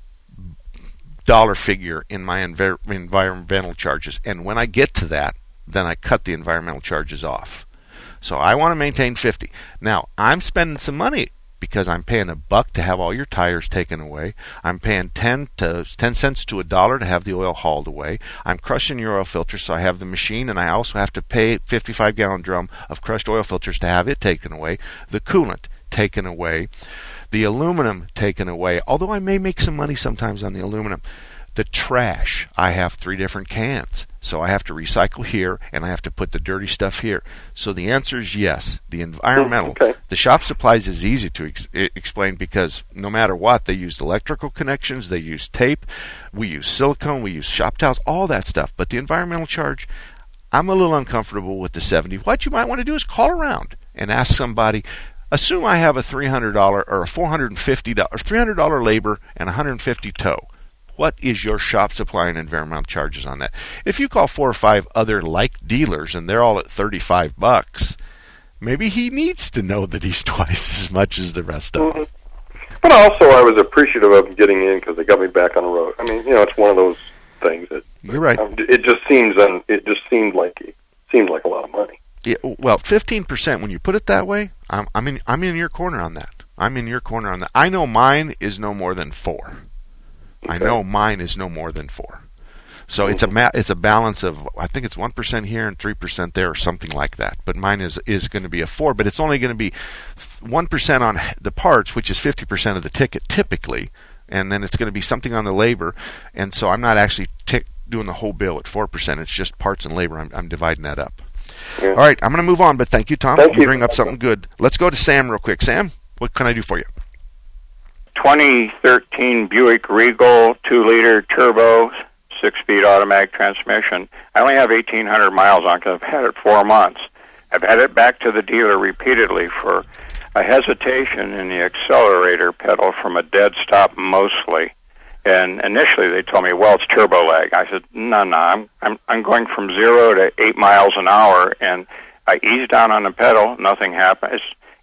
figure in my environmental charges, and when I get to that, then I cut the environmental charges off. So I want to maintain 50. Now, I'm spending some money because I'm paying $1 to have all your tires taken away. I'm paying 10 cents to $1 to have the oil hauled away. I'm crushing your oil filters, so I have the machine, and I also have to pay 55-gallon drum of crushed oil filters to have it taken away. The coolant taken away. The aluminum taken away, although I may make some money sometimes on the aluminum. The trash, I have 3 different cans. So I have to recycle here, and I have to put the dirty stuff here. So the answer is yes. The environmental, the shop supplies is easy to explain because no matter what, they use electrical connections, they use tape, we use silicone, we use shop towels, all that stuff. But the environmental charge, I'm a little uncomfortable with the 70. What you might want to do is call around and ask somebody. Assume I have a $300 or a $450 or $300 labor and $150 tow. What is your shop supply and environmental charges on that? If you call 4 or 5 other like dealers and they're all at $35, maybe he needs to know that he's twice as much as the rest of them. But also, I was appreciative of them getting in because they got me back on the road. I mean, it's one of those things that you're right. It just seemed like a lot of money. Yeah, well, 15% when you put it that way, I'm in your corner on that. I'm in your corner on that. I know mine is no more than 4. Okay. I know mine is no more than 4. So it's a balance of, I think it's 1% here and 3% there or something like that. But mine is going to be a 4, but it's only going to be 1% on the parts, which is 50% of the ticket typically, and then it's going to be something on the labor. And so I'm not actually doing the whole bill at 4%. It's just parts and labor. I'm dividing that up. Yeah. All right, I'm going to move on, but thank you, Tom. You bring up something good. Let's go to Sam real quick. Sam, what can I do for you? 2013 Buick Regal 2-liter turbo, 6-speed automatic transmission. I only have 1,800 miles on because I've had it 4 months. I've had it back to the dealer repeatedly for a hesitation in the accelerator pedal from a dead stop mostly. And initially they told me, well, it's turbo lag. I said, no, I'm going from 0 to 8 miles an hour, and I ease down on the pedal, nothing happens.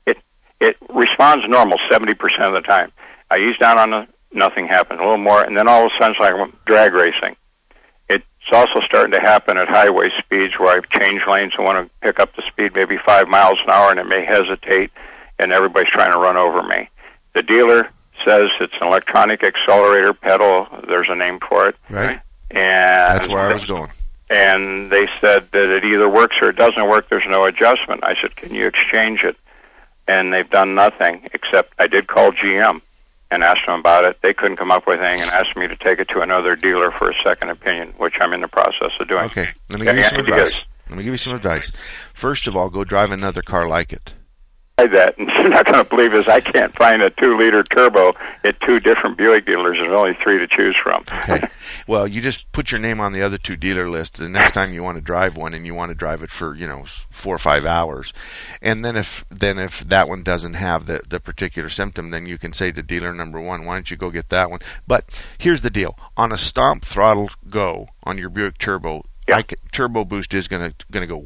It responds normal 70% of the time. I ease down on the, nothing happens, a little more, and then all of a sudden it's like I'm drag racing. It's also starting to happen at highway speeds where I've changed lanes and want to pick up the speed maybe 5 miles an hour, and it may hesitate, and everybody's trying to run over me. The dealer says it's an electronic accelerator pedal. There's a name for it. Right. And that's where I was going. And they said that it either works or it doesn't work. There's no adjustment. I said, can you exchange it? And they've done nothing, except I did call GM and asked them about it. They couldn't come up with anything and asked me to take it to another dealer for a second opinion, which I'm in the process of doing. Okay, let me give you some advice. Let me give you some advice. First of all, go drive another car like it. That, and you're not going to believe is I can't find a 2-liter turbo at 2 different Buick dealers. There's only 3 to choose from. Okay. Well, you just put your name on the other 2 dealer lists. The next time you want to drive one, and you want to drive it for 4 or 5 hours, and then if that one doesn't have the particular symptom, then you can say to dealer number 1, why don't you go get that one? But here's the deal: on a stomp throttle go on your Buick Turbo, Turbo Boost is going to go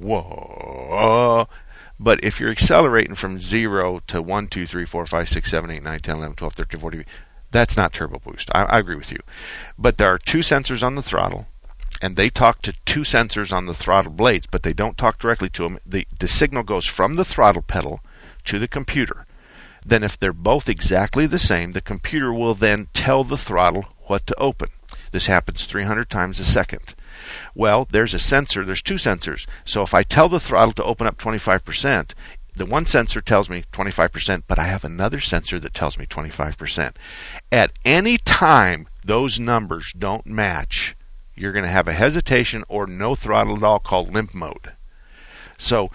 whoa. But if you're accelerating from 0 to 1, 2, 3, 4, 5, 6, 7, 8, 9, 10, 11, 12, 13, 14, that's not Turbo Boost. I agree with you. But there are 2 sensors on the throttle, and they talk to 2 sensors on the throttle blades, but they don't talk directly to them. The signal goes from the throttle pedal to the computer. Then if they're both exactly the same, the computer will then tell the throttle what to open. This happens 300 times a second. Well, there's a sensor. There's 2 sensors. So if I tell the throttle to open up 25%, the one sensor tells me 25%, but I have another sensor that tells me 25%. At any time those numbers don't match, you're going to have a hesitation or no throttle at all, called limp mode. So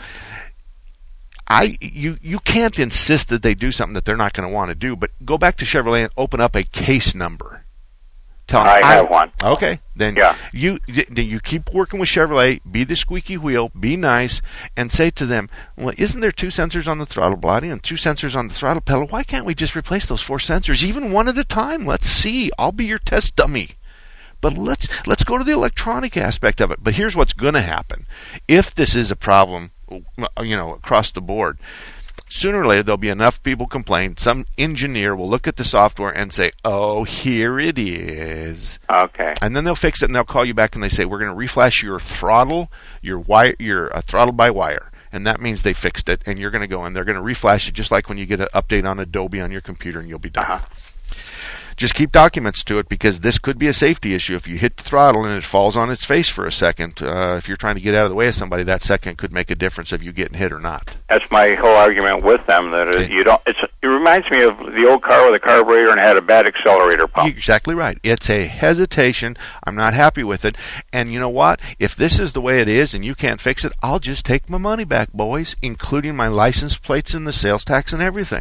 you can't insist that they do something that they're not going to want to do, but go back to Chevrolet and open up a case number. Tell them, I have one. Okay, then you keep working with Chevrolet. Be the squeaky wheel. Be nice, and say to them, "Well, isn't there 2 sensors on the throttle body and 2 sensors on the throttle pedal? Why can't we just replace those 4 sensors, even one at a time? Let's see. I'll be your test dummy. But let's go to the electronic aspect of it. But here's what's going to happen: if this is a problem, across the board, sooner or later there'll be enough people complain. Some engineer will look at the software and say, "Oh, here it is." Okay. And then they'll fix it, and they'll call you back and they say, "We're going to reflash your throttle, your wire, your throttle by wire." And that means they fixed it, and you're going to go and they're going to reflash it just like when you get an update on Adobe on your computer, and you'll be done. Just keep documents to it, because this could be a safety issue. If you hit the throttle and it falls on its face for a second, if you're trying to get out of the way of somebody, that second could make a difference of you getting hit or not. That's my whole argument with them. That you don't. It reminds me of the old car with a carburetor and had a bad accelerator pump. You're exactly right. It's a hesitation. I'm not happy with it. And you know what? If this is the way it is and you can't fix it, I'll just take my money back, boys, including my license plates and the sales tax and everything.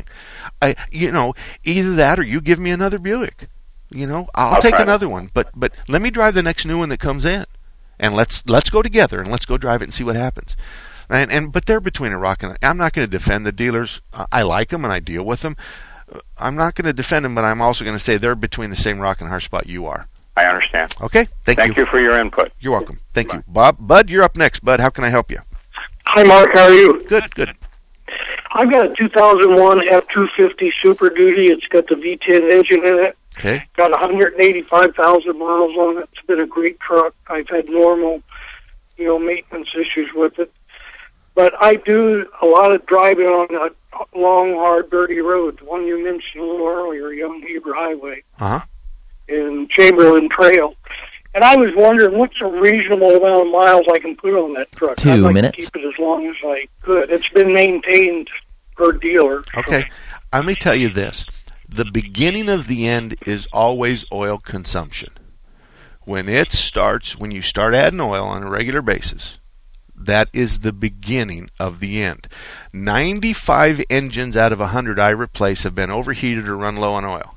Either that or you give me another Buick. I'll take another one. But let me drive the next new one that comes in, and let's go together and let's go drive it and see what happens. But they're between a rock and I'm not going to defend the dealers. I like them and I deal with them. I'm not going to defend them, but I'm also going to say they're between the same rock and hard spot you are. I understand. Okay. Thank you for your input. You're welcome. Thank you, Bud. You're up next. Bud, how can I help you? Hi, Mark. How are you? Good. I've got a 2001 F-250 Super Duty. It's got the V10 engine in it. Okay. Got 185,000 miles on it. It's been a great truck. I've had normal, maintenance issues with it. But I do a lot of driving on a long, hard, dirty road. The one you mentioned a little earlier, Young Heber Highway. And Chamberlain Trail. And I was wondering, what's a reasonable amount of miles I can put on that truck? 2 I'd like minutes. to keep it as long as I could. It's been maintained per dealer. Okay. Let me tell you this. The beginning of the end is always oil consumption. When you start adding oil on a regular basis, that is the beginning of the end. 95 engines out of 100 I replace have been overheated or run low on oil.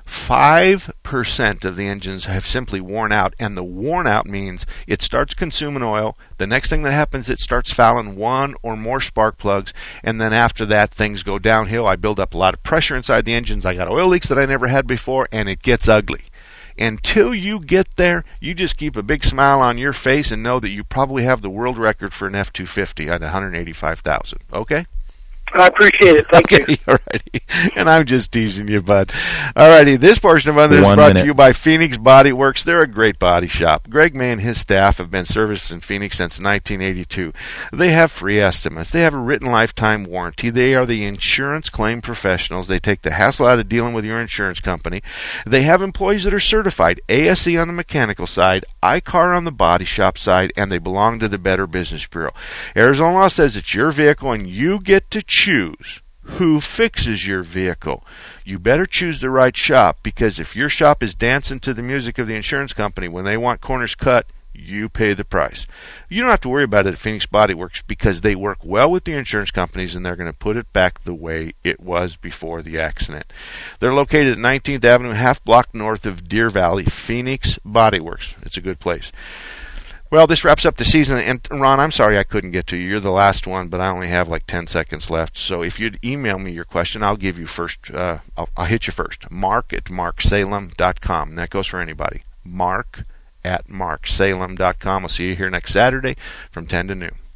5% of the engines have simply worn out, and the worn out means it starts consuming oil. The next thing that happens, it starts fouling one or more spark plugs, and then after that, things go downhill. I build up a lot of pressure inside the engines. I got oil leaks that I never had before, and it gets ugly. Until you get there, you just keep a big smile on your face and know that you probably have the world record for an F-250 at $185,000. Okay? I appreciate it. Thank you. All righty. And I'm just teasing you, bud. All righty. This portion of Unleashed is brought to you by Phoenix Body Works. They're a great body shop. Greg May and his staff have been serviced in Phoenix since 1982. They have free estimates. They have a written lifetime warranty. They are the insurance claim professionals. They take the hassle out of dealing with your insurance company. They have employees that are certified, ASE on the mechanical side, iCar on the body shop side, and they belong to the Better Business Bureau. Arizona law says it's your vehicle, and you get to choose who fixes your vehicle. You better choose the right shop, because if your shop is dancing to the music of the insurance company when they want corners cut, you pay the price. You don't have to worry about it at Phoenix Body Works, because they work well with the insurance companies, and they're going to put it back the way it was before the accident. They're located at 19th Avenue, half block north of Deer Valley. Phoenix Body Works. It's a good place. Well, this wraps up the season. And Ron, I'm sorry I couldn't get to you. You're the last one, but I only have like 10 seconds left. So if you'd email me your question, I'll give you first. I'll hit you first. Mark@marksalem.com. And that goes for anybody. Mark@marksalem.com. I'll see you here next Saturday from 10 to noon.